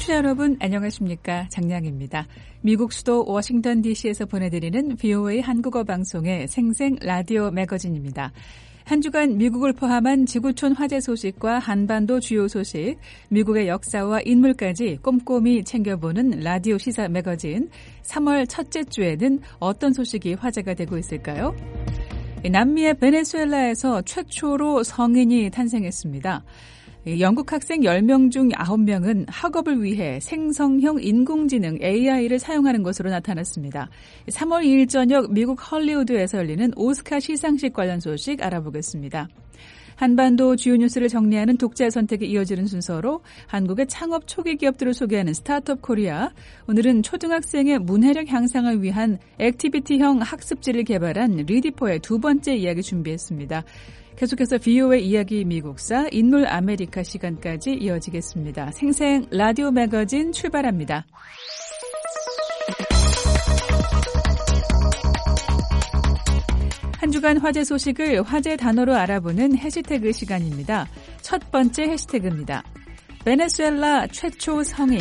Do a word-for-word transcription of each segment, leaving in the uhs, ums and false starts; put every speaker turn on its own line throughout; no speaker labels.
청취자 여러분 안녕하십니까? 장량입니다. 미국 수도 워싱턴 디씨에서 보내드리는 브이오에이 한국어 방송의 생생 라디오 매거진입니다. 한 주간 미국을 포함한 지구촌 화재 소식과 한반도 주요 소식, 미국의 역사와 인물까지 꼼꼼히 챙겨보는 라디오 시사 매거진. 삼월 첫째 주에는 어떤 소식이 화제가 되고 있을까요? 남미의 베네수엘라에서 최초로 성인이 탄생했습니다. 영국 학생 열 명 중 아홉 명은 학업을 위해 생성형 인공지능 에이아이를 사용하는 것으로 나타났습니다. 삼월 이일 저녁 미국 헐리우드에서 열리는 오스카 시상식 관련 소식 알아보겠습니다. 한반도 주요 뉴스를 정리하는 독자 선택에 이어지는 순서로 한국의 창업 초기 기업들을 소개하는 스타트업 코리아. 오늘은 초등학생의 문해력 향상을 위한 액티비티형 학습지를 개발한 리디포의 두 번째 이야기 준비했습니다. 계속해서 브이오에이 이야기 미국사 인물 아메리카 시간까지 이어지겠습니다. 생생 라디오 매거진 출발합니다. 한 주간 화제 소식을 화제 단어로 알아보는 해시태그 시간입니다. 첫 번째 해시태그입니다. 베네수엘라 최초 성인.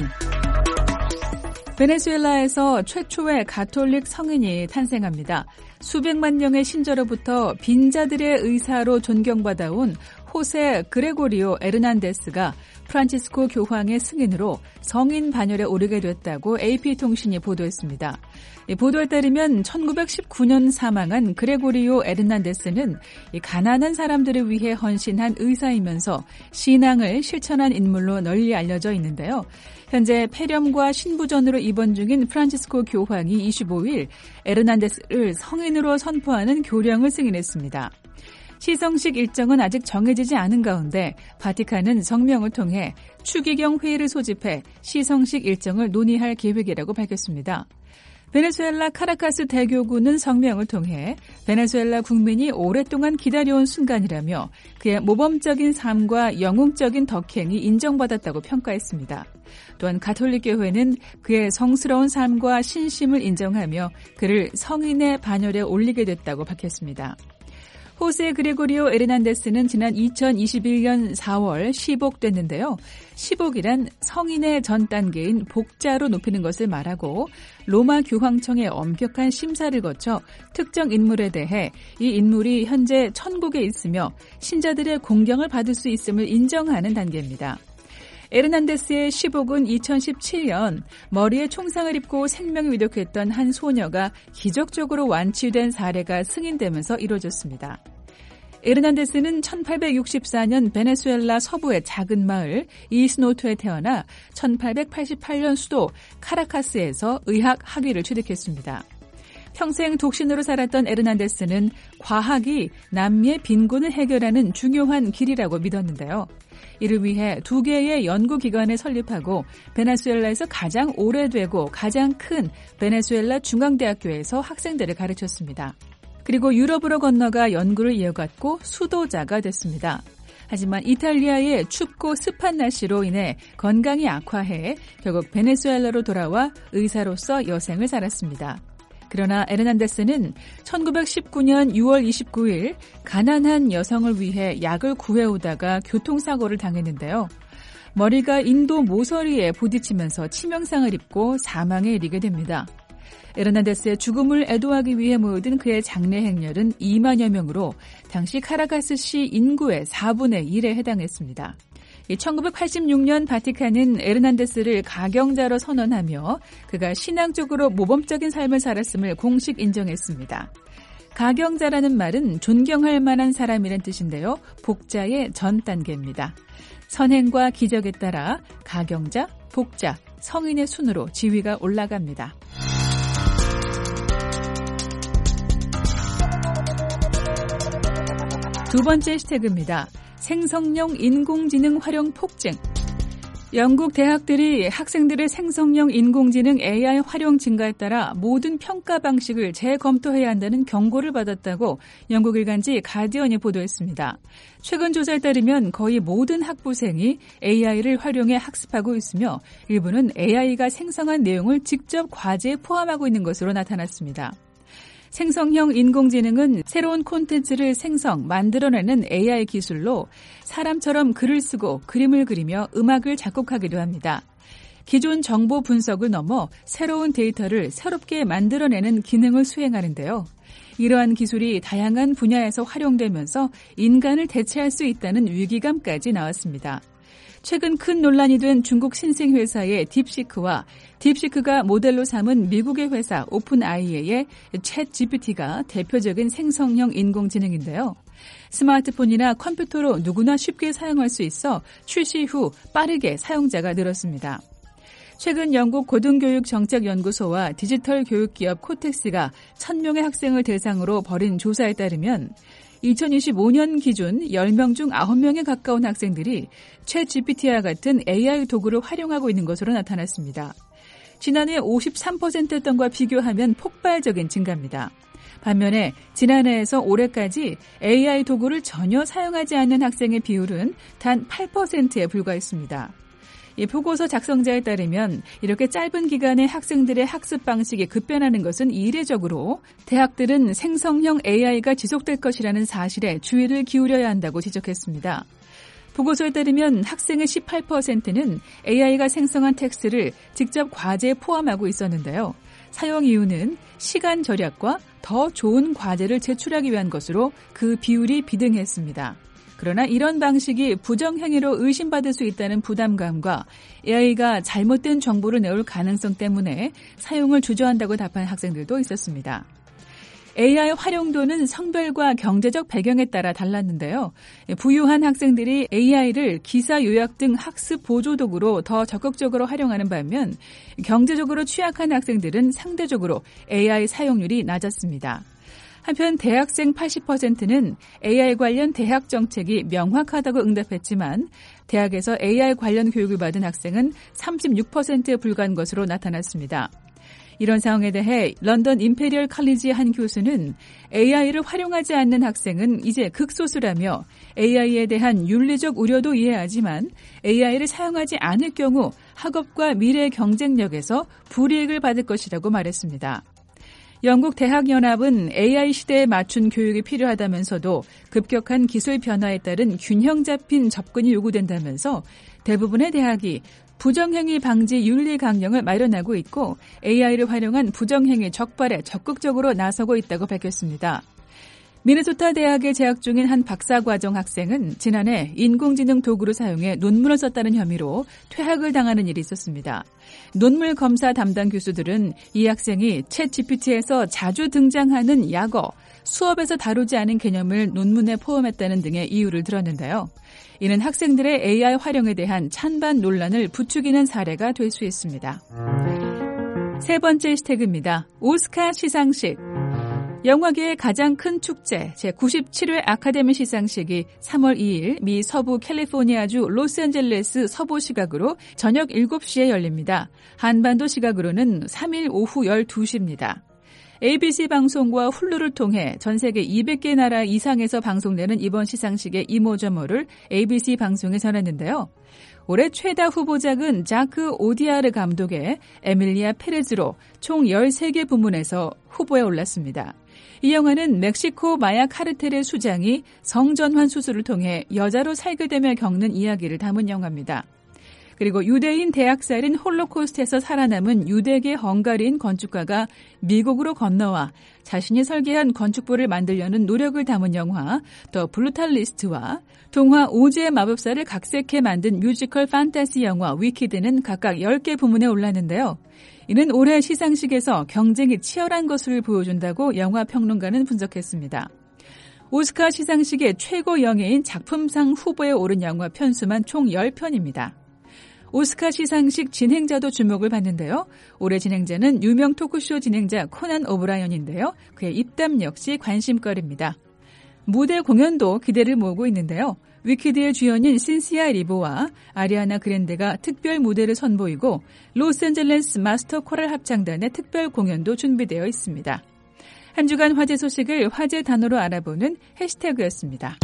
베네수엘라에서 최초의 가톨릭 성인이 탄생합니다. 수백만 명의 신자로부터 빈자들의 의사로 존경받아온 호세 그레고리오 에르난데스가 프란치스코 교황의 승인으로 성인 반열에 오르게 됐다고 에이피통신이 보도했습니다. 보도에 따르면 천구백십구 년 사망한 그레고리오 에르난데스는 가난한 사람들을 위해 헌신한 의사이면서 신앙을 실천한 인물로 널리 알려져 있는데요. 현재 폐렴과 신부전으로 입원 중인 프란치스코 교황이 이십오일 에르난데스를 성인으로 선포하는 교령을 승인했습니다. 시성식 일정은 아직 정해지지 않은 가운데 바티칸은 성명을 통해 추기경 회의를 소집해 시성식 일정을 논의할 계획이라고 밝혔습니다. 베네수엘라 카라카스 대교구는 성명을 통해 베네수엘라 국민이 오랫동안 기다려온 순간이라며 그의 모범적인 삶과 영웅적인 덕행이 인정받았다고 평가했습니다. 또한 가톨릭교회는 그의 성스러운 삶과 신심을 인정하며 그를 성인의 반열에 올리게 됐다고 밝혔습니다. 호세 그레고리오 에르난데스는 지난 이천이십일 년 사월 시복됐는데요. 시복이란 성인의 전 단계인 복자로 높이는 것을 말하고 로마 교황청의 엄격한 심사를 거쳐 특정 인물에 대해 이 인물이 현재 천국에 있으며 신자들의 공경을 받을 수 있음을 인정하는 단계입니다. 에르난데스의 시복은 이천십칠 년 머리에 총상을 입고 생명을 위독했던 한 소녀가 기적적으로 완치된 사례가 승인되면서 이루어졌습니다. 에르난데스는 천팔백육십사 년 베네수엘라 서부의 작은 마을 이스노토에 태어나 천팔백팔십팔 년 수도 카라카스에서 의학 학위를 취득했습니다. 평생 독신으로 살았던 에르난데스는 과학이 남미의 빈곤을 해결하는 중요한 길이라고 믿었는데요. 이를 위해 두 개의 연구기관을 설립하고 베네수엘라에서 가장 오래되고 가장 큰 베네수엘라 중앙대학교에서 학생들을 가르쳤습니다. 그리고 유럽으로 건너가 연구를 이어갔고 수도자가 됐습니다. 하지만 이탈리아의 춥고 습한 날씨로 인해 건강이 악화해 결국 베네수엘라로 돌아와 의사로서 여생을 살았습니다. 그러나 에르난데스는 천구백십구 년 유월 이십구일 가난한 여성을 위해 약을 구해오다가 교통사고를 당했는데요. 머리가 인도 모서리에 부딪히면서 치명상을 입고 사망에 이르게 됩니다. 에르난데스의 죽음을 애도하기 위해 모여든 그의 장례 행렬은 이만여 명으로 당시 카라카스시 인구의 사분의 일에 해당했습니다. 천구백팔십육 년 바티칸은 에르난데스를 가경자로 선언하며 그가 신앙적으로 모범적인 삶을 살았음을 공식 인정했습니다. 가경자라는 말은 존경할 만한 사람이란 뜻인데요. 복자의 전 단계입니다. 선행과 기적에 따라 가경자, 복자, 성인의 순으로 지위가 올라갑니다. 두 번째 해시태그입니다. 생성형 인공지능 활용 폭증. 영국 대학들이 학생들의 생성형 인공지능 에이아이 활용 증가에 따라 모든 평가 방식을 재검토해야 한다는 경고를 받았다고 영국 일간지 가디언이 보도했습니다. 최근 조사에 따르면 거의 모든 학부생이 에이아이를 활용해 학습하고 있으며 일부는 에이아이가 생성한 내용을 직접 과제에 포함하고 있는 것으로 나타났습니다. 생성형 인공지능은 새로운 콘텐츠를 생성, 만들어내는 에이아이 기술로 사람처럼 글을 쓰고 그림을 그리며 음악을 작곡하기도 합니다. 기존 정보 분석을 넘어 새로운 데이터를 새롭게 만들어내는 기능을 수행하는데요. 이러한 기술이 다양한 분야에서 활용되면서 인간을 대체할 수 있다는 위기감까지 나왔습니다. 최근 큰 논란이 된 중국 신생회사의 딥시크와 딥시크가 모델로 삼은 미국의 회사 오픈아이에이의 챗 지피티가 대표적인 생성형 인공지능인데요. 스마트폰이나 컴퓨터로 누구나 쉽게 사용할 수 있어 출시 후 빠르게 사용자가 늘었습니다. 최근 영국 고등교육정책연구소와 디지털 교육기업 코텍스가 천 명의 학생을 대상으로 벌인 조사에 따르면 이천이십오 년 기준 열 명 중 아홉 명에 가까운 학생들이 챗 지피티와 같은 에이아이 도구를 활용하고 있는 것으로 나타났습니다. 지난해 오십삼 퍼센트였던 것과 비교하면 폭발적인 증가입니다. 반면에 지난해에서 올해까지 에이아이 도구를 전혀 사용하지 않는 학생의 비율은 단 팔 퍼센트에 불과했습니다. 이 보고서 작성자에 따르면 이렇게 짧은 기간에 학생들의 학습 방식이 급변하는 것은 이례적으로 대학들은 생성형 에이아이가 지속될 것이라는 사실에 주의를 기울여야 한다고 지적했습니다. 보고서에 따르면 학생의 십팔 퍼센트는 에이아이가 생성한 텍스트를 직접 과제에 포함하고 있었는데요. 사용 이유는 시간 절약과 더 좋은 과제를 제출하기 위한 것으로 그 비율이 비등했습니다. 그러나 이런 방식이 부정행위로 의심받을 수 있다는 부담감과 에이아이가 잘못된 정보를 내올 가능성 때문에 사용을 주저한다고 답한 학생들도 있었습니다. 에이아이 활용도는 성별과 경제적 배경에 따라 달랐는데요. 부유한 학생들이 에이아이를 기사 요약 등 학습 보조 도구로 더 적극적으로 활용하는 반면 경제적으로 취약한 학생들은 상대적으로 에이아이 사용률이 낮았습니다. 한편 대학생 팔십 퍼센트는 에이아이 관련 대학 정책이 명확하다고 응답했지만 대학에서 에이아이 관련 교육을 받은 학생은 삼십육 퍼센트에 불과한 것으로 나타났습니다. 이런 상황에 대해 런던 임페리얼 칼리지의 한 교수는 에이아이를 활용하지 않는 학생은 이제 극소수라며 에이아이에 대한 윤리적 우려도 이해하지만 에이아이를 사용하지 않을 경우 학업과 미래 경쟁력에서 불이익을 받을 것이라고 말했습니다. 영국 대학연합은 에이아이 시대에 맞춘 교육이 필요하다면서도 급격한 기술 변화에 따른 균형 잡힌 접근이 요구된다면서 대부분의 대학이 부정행위 방지 윤리 강령을 마련하고 있고 에이아이를 활용한 부정행위 적발에 적극적으로 나서고 있다고 밝혔습니다. 미네소타 대학에 재학 중인 한 박사과정 학생은 지난해 인공지능 도구를 사용해 논문을 썼다는 혐의로 퇴학을 당하는 일이 있었습니다. 논문 검사 담당 교수들은 이 학생이 챗 지피티에서 자주 등장하는 약어, 수업에서 다루지 않은 개념을 논문에 포함했다는 등의 이유를 들었는데요. 이는 학생들의 에이아이 활용에 대한 찬반 논란을 부추기는 사례가 될 수 있습니다. 세 번째 해시태그입니다. 오스카 시상식. 영화계의 가장 큰 축제 제구십칠 회 아카데미 시상식이 삼월 이일 미 서부 캘리포니아주 로스앤젤레스 서부 시각으로 저녁 일곱 시에 열립니다. 한반도 시각으로는 삼일 오후 열두 시입니다. 에이비씨 방송과 훌루를 통해 전 세계 이백 개 나라 이상에서 방송되는 이번 시상식의 이모저모를 에이비씨 방송에 전했는데요. 올해 최다 후보작은 자크 오디아르 감독의 에밀리아 페레즈로 총 열세 개 부문에서 후보에 올랐습니다. 이 영화는 멕시코 마약 카르텔의 수장이 성전환 수술을 통해 여자로 살게 되며 겪는 이야기를 담은 영화입니다. 그리고 유대인 대학살인 홀로코스트에서 살아남은 유대계 헝가리인 건축가가 미국으로 건너와 자신이 설계한 건축부를 만들려는 노력을 담은 영화 더 블루탈리스트와 동화 오즈의 마법사를 각색해 만든 뮤지컬 판타지 영화 위키드는 각각 열 개 부문에 올랐는데요. 이는 올해 시상식에서 경쟁이 치열한 것을 보여준다고 영화평론가는 분석했습니다. 오스카 시상식의 최고 영예인 작품상 후보에 오른 영화 편수만 총 십 편입니다. 오스카 시상식 진행자도 주목을 받는데요. 올해 진행자는 유명 토크쇼 진행자 코난 오브라이언인데요. 그의 입담 역시 관심거리입니다. 무대 공연도 기대를 모으고 있는데요. 위키드의 주연인 신시아 리보와 아리아나 그랜데가 특별 무대를 선보이고 로스앤젤레스 마스터 코랄 합창단의 특별 공연도 준비되어 있습니다. 한 주간 화제 소식을 화제 단어로 알아보는 해시태그였습니다.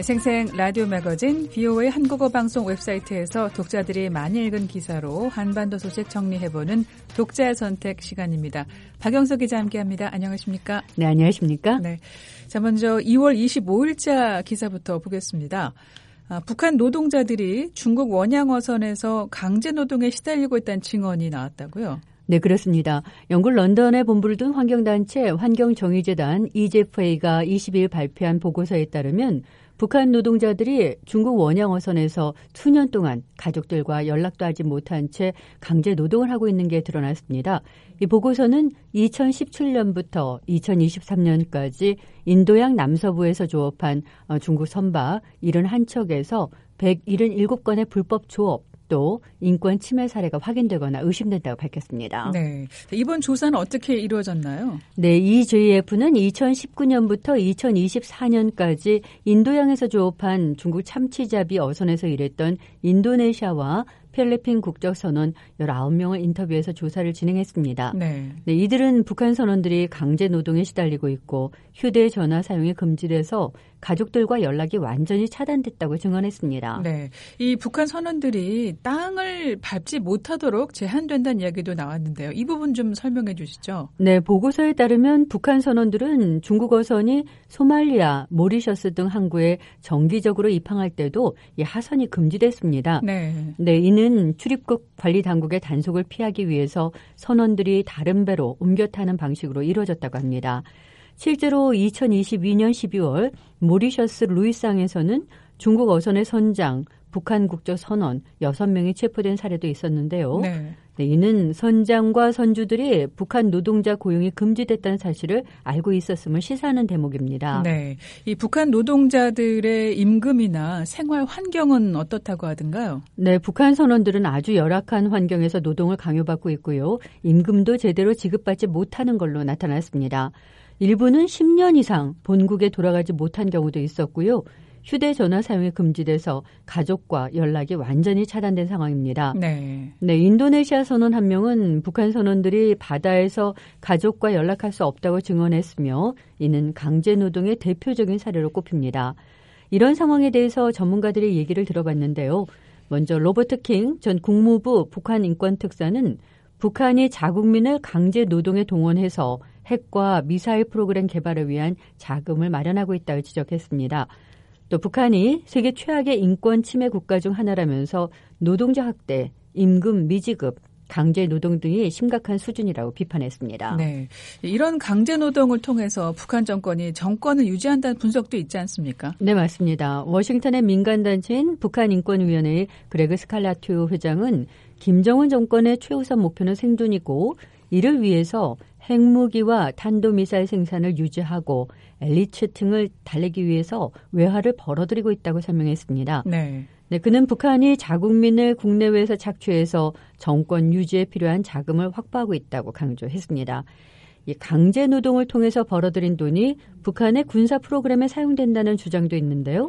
생생 라디오 매거진 브이오에이 한국어 방송 웹사이트에서 독자들이 많이 읽은 기사로 한반도 소식 정리해보는 독자의 선택 시간입니다. 박영석 기자 함께합니다. 안녕하십니까?
네, 안녕하십니까?
네, 자 먼저 이월 이십오일자 기사부터 보겠습니다. 아, 북한 노동자들이 중국 원양 어선에서 강제 노동에 시달리고 있다는 증언이 나왔다고요?
네, 그렇습니다. 영국 런던에 본부를 둔 환경단체 환경정의재단 이제프에이가 이십일 발표한 보고서에 따르면 북한 노동자들이 중국 원양 어선에서 수년 동안 가족들과 연락도 하지 못한 채 강제 노동을 하고 있는 게 드러났습니다. 이 보고서는 이천십칠년부터 이천이십삼년까지 인도양 남서부에서 조업한 중국 선박 칠십일 척에서 백칠십칠건의 불법 조업, 또 인권 침해 사례가 확인되거나 의심된다고 밝혔습니다.
네, 이번 조사는 어떻게 이루어졌나요?
네, 이제이에프는 이천십구년부터 이천이십사년까지 인도양에서 조업한 중국 참치잡이 어선에서 일했던 인도네시아와 필리핀 국적선원 열아홉 명을 인터뷰해서 조사를 진행했습니다.
네.
네, 이들은 북한 선원들이 강제 노동에 시달리고 있고 휴대전화 사용이 금지돼서 가족들과 연락이 완전히 차단됐다고 증언했습니다.
네, 이 북한 선원들이 땅을 밟지 못하도록 제한된다는 이야기도 나왔는데요. 이 부분 좀 설명해 주시죠.
네, 보고서에 따르면 북한 선원들은 중국 어선이 소말리아, 모리셔스 등 항구에 정기적으로 입항할 때도 이 하선이 금지됐습니다.
네.
네, 이는 출입국 관리 당국의 단속을 피하기 위해서 선원들이 다른 배로 옮겨 타는 방식으로 이루어졌다고 합니다. 실제로 이천이십이년 십이월 모리셔스 루이스항에서는 중국 어선의 선장, 북한 국적 선원 여섯 명이 체포된 사례도 있었는데요.
네.
네, 이는 선장과 선주들이 북한 노동자 고용이 금지됐다는 사실을 알고 있었음을 시사하는 대목입니다.
네, 이 북한 노동자들의 임금이나 생활 환경은 어떻다고 하던가요?
네, 북한 선원들은 아주 열악한 환경에서 노동을 강요받고 있고요. 임금도 제대로 지급받지 못하는 걸로 나타났습니다. 일부는 십 년 이상 본국에 돌아가지 못한 경우도 있었고요. 휴대전화 사용이 금지돼서 가족과 연락이 완전히 차단된 상황입니다.
네.
네, 인도네시아 선원 한 명은 북한 선원들이 바다에서 가족과 연락할 수 없다고 증언했으며 이는 강제 노동의 대표적인 사례로 꼽힙니다. 이런 상황에 대해서 전문가들의 얘기를 들어봤는데요. 먼저 로버트 킹 전 국무부 북한 인권특사는 북한이 자국민을 강제 노동에 동원해서 핵과 미사일 프로그램 개발을 위한 자금을 마련하고 있다고 지적했습니다. 또 북한이 세계 최악의 인권 침해 국가 중 하나라면서 노동자 학대, 임금 미지급, 강제 노동 등이 심각한 수준이라고 비판했습니다.
네, 이런 강제 노동을 통해서 북한 정권이 정권을 유지한다는 분석도 있지 않습니까?
네, 맞습니다. 워싱턴의 민간단체인 북한인권위원회의 그레그 스칼라튜 회장은 김정은 정권의 최우선 목표는 생존이고 이를 위해서 핵무기와 탄도미사일 생산을 유지하고 엘리트층을 달래기 위해서 외화를 벌어들이고 있다고 설명했습니다.
네.
네, 그는 북한이 자국민을 국내외에서 착취해서 정권 유지에 필요한 자금을 확보하고 있다고 강조했습니다. 이 강제 노동을 통해서 벌어들인 돈이 북한의 군사 프로그램에 사용된다는 주장도 있는데요.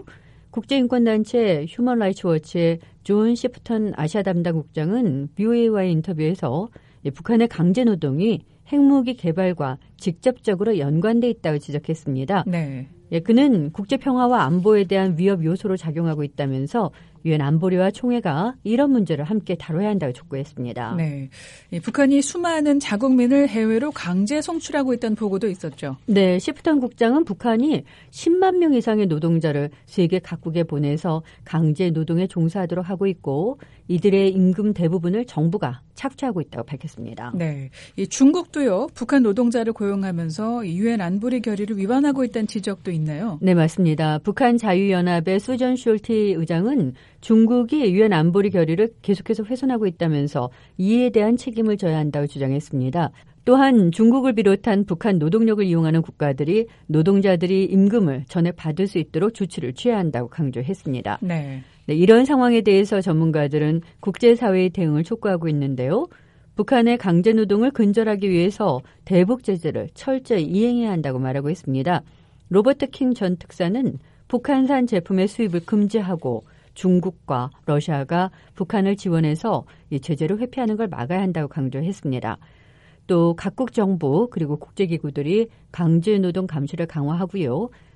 국제인권단체 휴먼 라이츠 워치의 존 시프턴 아시아 담당 국장은 브이오에이와의 인터뷰에서 북한의 강제 노동이 핵무기 개발과 직접적으로 연관돼 있다고 지적했습니다.
네.
예, 그는 국제평화와 안보에 대한 위협 요소로 작용하고 있다면서 유엔 안보리와 총회가 이런 문제를 함께 다뤄야 한다고 촉구했습니다.
네, 북한이 수많은 자국민을 해외로 강제 송출하고 있다는 보고도 있었죠.
네, 시프턴 국장은 북한이 십만 명 이상의 노동자를 세계 각국에 보내서 강제 노동에 종사하도록 하고 있고 이들의 임금 대부분을 정부가 착취하고 있다고 밝혔습니다.
네, 이 중국도요 북한 노동자를 고용하면서 유엔 안보리 결의를 위반하고 있다는 지적도 있나요?
네, 맞습니다. 북한 자유연합의 수전 숄티 의장은 중국이 유엔 안보리 결의를 계속해서 훼손하고 있다면서 이에 대한 책임을 져야 한다고 주장했습니다. 또한 중국을 비롯한 북한 노동력을 이용하는 국가들이 노동자들이 임금을 전액 받을 수 있도록 조치를 취해야 한다고 강조했습니다.
네.
네, 이런 상황에 대해서 전문가들은 국제사회의 대응을 촉구하고 있는데요. 북한의 강제노동을 근절하기 위해서 대북 제재를 철저히 이행해야 한다고 말하고 있습니다. 로버트 킹 전 특사는 북한산 제품의 수입을 금지하고 중국과 러시아가 북한을 지원해서 이 제재를 회피하는 걸 막아야 한다고 강조했습니다. 또 각국 정부 그리고 국제기구들이 강제노동 감시를 강화하고요.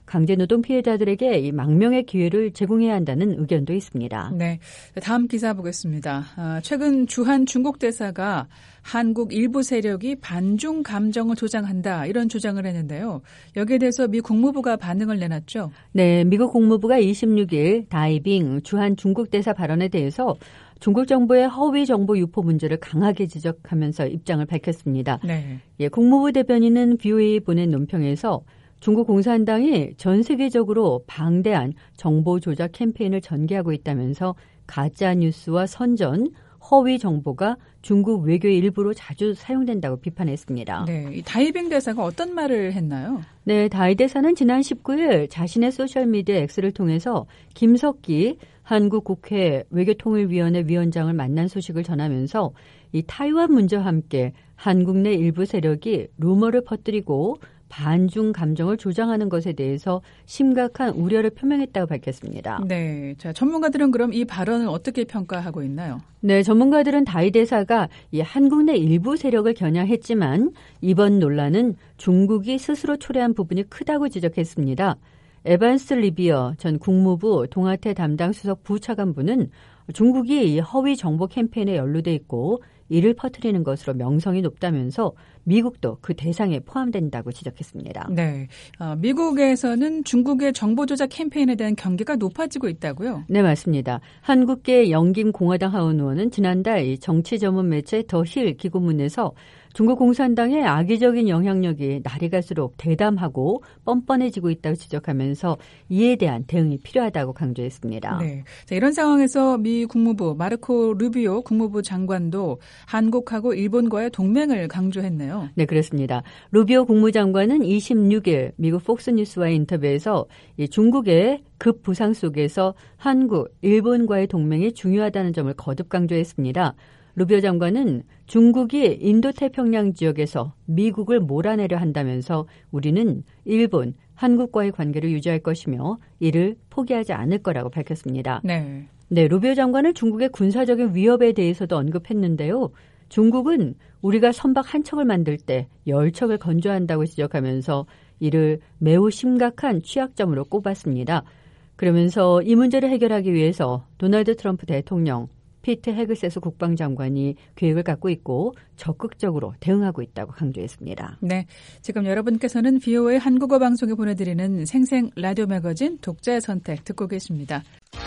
강제노동 피해자들에게 이 망명의 기회를 제공해야 한다는 의견도 있습니다.
네, 다음 기사 보겠습니다. 아, 최근 주한 중국 대사가 한국 일부 세력이 반중 감정을 조장한다 이런 주장을 했는데요. 여기에 대해서 미 국무부가 반응을 내놨죠.
네, 미국 국무부가 이십육 일 다이빙 주한 중국 대사 발언에 대해서 중국 정부의 허위 정보 유포 문제를 강하게 지적하면서 입장을 밝혔습니다.
네.
예, 국무부 대변인은 비오에이 보낸 논평에서 중국 공산당이 전 세계적으로 방대한 정보 조작 캠페인을 전개하고 있다면서 가짜 뉴스와 선전, 허위 정보가 중국 외교의 일부로 자주 사용된다고 비판했습니다.
네, 이 다이빙 대사가 어떤 말을 했나요?
네, 다이 대사는 지난 십구 일 자신의 소셜미디어 X를 통해서 김석기 한국 국회 외교통일위원회 위원장을 만난 소식을 전하면서 이 타이완 문제와 함께 한국 내 일부 세력이 루머를 퍼뜨리고 반중 감정을 조장하는 것에 대해서 심각한 우려를 표명했다고 밝혔습니다.
네, 자 전문가들은 그럼 이 발언을 어떻게 평가하고 있나요?
네, 전문가들은 다이 대사가 이 한국 내 일부 세력을 겨냥했지만 이번 논란은 중국이 스스로 초래한 부분이 크다고 지적했습니다. 에반스 리비어 전 국무부 동아태 담당 수석 부차관부는 중국이 이 허위 정보 캠페인에 연루돼 있고 이를 퍼뜨리는 것으로 명성이 높다면서 미국도 그 대상에 포함된다고 지적했습니다.
네, 어, 미국에서는 중국의 정보 조작 캠페인에 대한 경계가 높아지고 있다고요?
네, 맞습니다. 한국계 영김 공화당 하원 의원은 지난달 이 정치 전문 매체 더 힐 기고문에서 중국 공산당의 악의적인 영향력이 날이 갈수록 대담하고 뻔뻔해지고 있다고 지적하면서 이에 대한 대응이 필요하다고 강조했습니다.
네, 자, 이런 상황에서 미 국무부 마르코 루비오 국무부 장관도 한국하고 일본과의 동맹을 강조했네요.
네, 그렇습니다. 루비오 국무장관은 이십육 일 미국 폭스뉴스와의 인터뷰에서 이 중국의 급 부상 속에서 한국, 일본과의 동맹이 중요하다는 점을 거듭 강조했습니다. 루비오 장관은 중국이 인도태평양 지역에서 미국을 몰아내려 한다면서 우리는 일본, 한국과의 관계를 유지할 것이며 이를 포기하지 않을 거라고 밝혔습니다.
네.
네, 루비오 장관은 중국의 군사적인 위협에 대해서도 언급했는데요. 중국은 우리가 선박 한 척을 만들 때 열 척을 건조한다고 지적하면서 이를 매우 심각한 취약점으로 꼽았습니다. 그러면서 이 문제를 해결하기 위해서 도널드 트럼프 대통령, 피트 헤그세스 국방장관이 계획을 갖고 있고 적극적으로 대응하고 있다고 강조했습니다.
네, 지금 여러분께서는 비오에이 한국어 방송에 보내드리는 생생 라디오 매거진 독자의 선택 듣고 계십니다.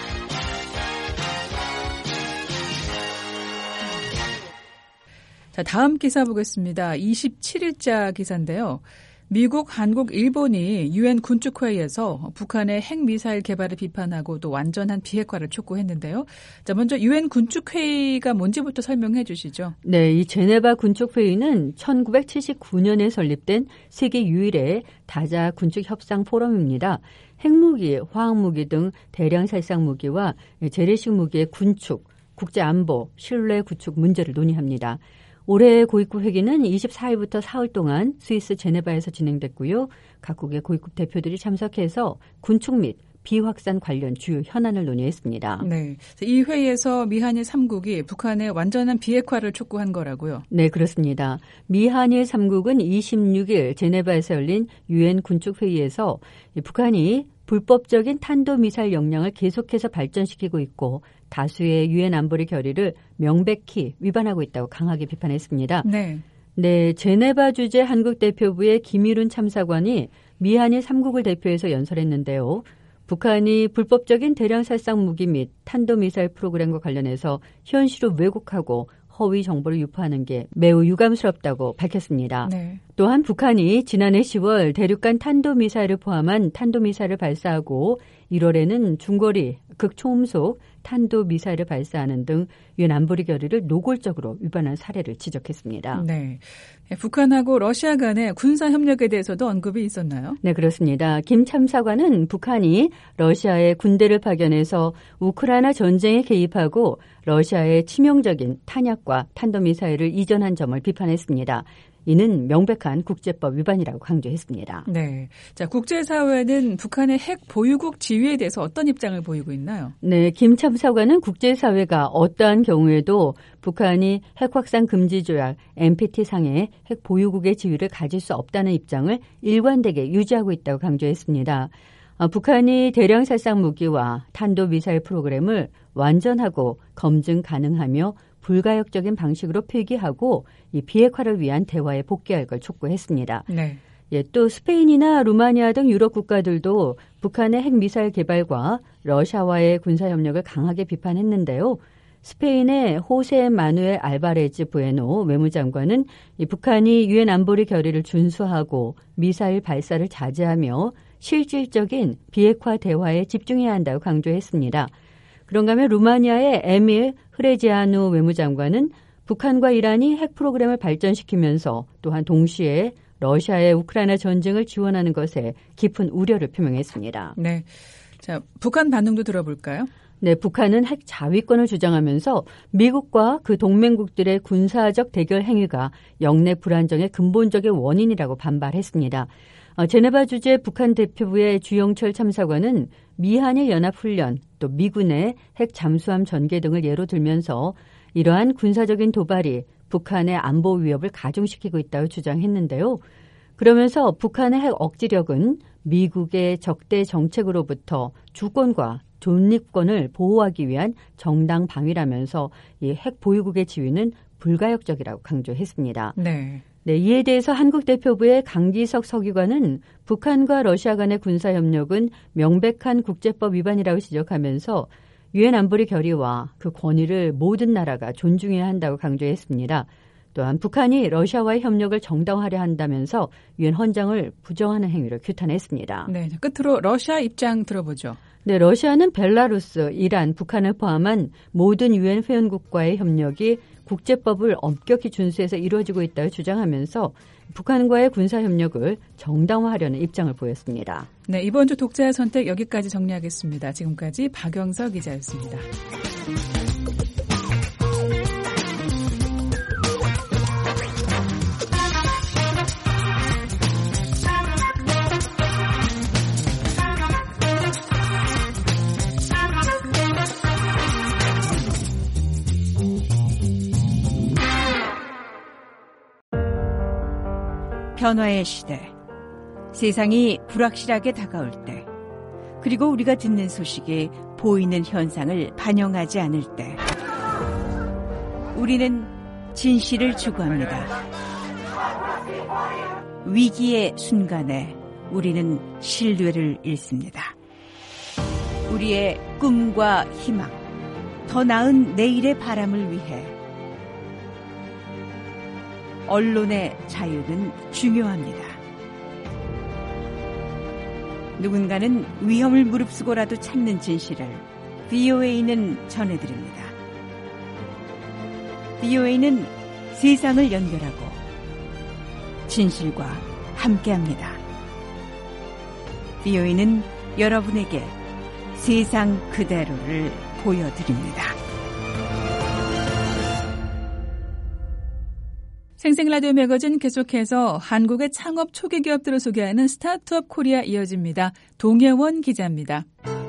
자, 다음 기사 보겠습니다. 이십칠 일자 기사인데요. 미국, 한국, 일본이 유엔 군축회의에서 북한의 핵미사일 개발을 비판하고 또 완전한 비핵화를 촉구했는데요. 자, 먼저 유엔 군축회의가 뭔지부터 설명해 주시죠.
네, 이 제네바 군축회의는 천구백칠십구 년에 설립된 세계 유일의 다자 군축 협상 포럼입니다. 핵무기, 화학무기 등 대량 살상 무기와 재래식 무기의 군축, 국제안보, 신뢰 구축 문제를 논의합니다. 올해 고위급 회의는 이십사 일부터 사흘 동안 스위스 제네바에서 진행됐고요. 각국의 고위급 대표들이 참석해서 군축 및 비확산 관련 주요 현안을 논의했습니다.
네, 이 회의에서 미한일 삼 국이 북한의 완전한 비핵화를 촉구한 거라고요?
네, 그렇습니다. 미한일 삼 국은 이십육 일 제네바에서 열린 유엔 군축회의에서 북한이 불법적인 탄도미사일 역량을 계속해서 발전시키고 있고 다수의 유엔 안보리 결의를 명백히 위반하고 있다고 강하게 비판했습니다.
네.
네, 제네바 주재 한국 대표부의 김일훈 참사관이 미한일 삼 국을 대표해서 연설했는데요. 북한이 불법적인 대량 살상 무기 및 탄도미사일 프로그램과 관련해서 현실을 왜곡하고 허위 정보를 유포하는 게 매우 유감스럽다고 밝혔습니다.
네.
또한 북한이 지난해 시월 대륙간 탄도미사일을 포함한 탄도미사일을 발사하고 일월에는 중거리 극초음속 탄도미사일을 발사하는 등 유엔 안보리 결의를 노골적으로 위반한 사례를 지적했습니다.
네, 북한하고 러시아 간의 군사협력에 대해서도 언급이 있었나요?
네, 그렇습니다. 김 참사관은 북한이 러시아에 군대를 파견해서 우크라이나 전쟁에 개입하고 러시아에 치명적인 탄약과 탄도미사일을 이전한 점을 비판했습니다. 이는 명백한 국제법 위반이라고 강조했습니다.
네, 자 국제사회는 북한의 핵 보유국 지위에 대해서 어떤 입장을 보이고 있나요?
네, 김 참사관은 국제사회가 어떠한 경우에도 북한이 핵 확산 금지 조약 엠피티상의 핵 보유국의 지위를 가질 수 없다는 입장을 일관되게 유지하고 있다고 강조했습니다. 북한이 대량 살상 무기와 탄도미사일 프로그램을 완전하고 검증 가능하며 불가역적인 방식으로 필기하고 이 비핵화를 위한 대화에 복귀할 걸 촉구했습니다.
네.
예, 또 스페인이나 루마니아 등 유럽 국가들도 북한의 핵미사일 개발과 러시아와의 군사협력을 강하게 비판했는데요. 스페인의 호세 마누엘 알바레즈 부에노 외무장관은 이 북한이 유엔 안보리 결의를 준수하고 미사일 발사를 자제하며 실질적인 비핵화 대화에 집중해야 한다고 강조했습니다. 그런가 하면 루마니아의 에밀 흐레지아누 외무장관은 북한과 이란이 핵 프로그램을 발전시키면서 또한 동시에 러시아의 우크라이나 전쟁을 지원하는 것에 깊은 우려를 표명했습니다.
네, 자 북한 반응도 들어볼까요?
네, 북한은 핵 자위권을 주장하면서 미국과 그 동맹국들의 군사적 대결 행위가 영내 불안정의 근본적인 원인이라고 반발했습니다. 어, 제네바 주재 북한 대표부의 주영철 참사관은 미한일 연합훈련, 또 미군의 핵 잠수함 전개 등을 예로 들면서 이러한 군사적인 도발이 북한의 안보 위협을 가중시키고 있다고 주장했는데요. 그러면서 북한의 핵 억지력은 미국의 적대 정책으로부터 주권과 존립권을 보호하기 위한 정당 방위라면서 이 핵 보유국의 지위는 불가역적이라고 강조했습니다.
네.
네, 이에 대해서 한국 대표부의 강기석 서기관은 북한과 러시아 간의 군사협력은 명백한 국제법 위반이라고 지적하면서 유엔 안보리 결의와 그 권위를 모든 나라가 존중해야 한다고 강조했습니다. 또한 북한이 러시아와의 협력을 정당화하려 한다면서 유엔 헌장을 부정하는 행위를 규탄했습니다.
네, 끝으로 러시아 입장 들어보죠.
네, 러시아는 벨라루스, 이란, 북한을 포함한 모든 유엔 회원국과의 협력이 국제법을 엄격히 준수해서 이루어지고 있다고 주장하면서 북한과의 군사협력을 정당화하려는 입장을 보였습니다.
네, 이번 주 독자의 선택 여기까지 정리하겠습니다. 지금까지 박영석 기자였습니다.
변화의 시대, 세상이 불확실하게 다가올 때, 그리고 우리가 듣는 소식이 보이는 현상을 반영하지 않을 때, 우리는 진실을 추구합니다. 위기의 순간에 우리는 신뢰를 잃습니다. 우리의 꿈과 희망, 더 나은 내일의 바람을 위해 언론의 자유는 중요합니다. 누군가는 위험을 무릅쓰고라도 찾는 진실을 브이오에이는 전해드립니다. 브이오에이는 세상을 연결하고 진실과 함께합니다. 브이오에이는 여러분에게 세상 그대로를 보여드립니다.
생생라디오 매거진 계속해서 한국의 창업 초기 기업들을 소개하는 스타트업 코리아 이어집니다. 동혜원 기자입니다.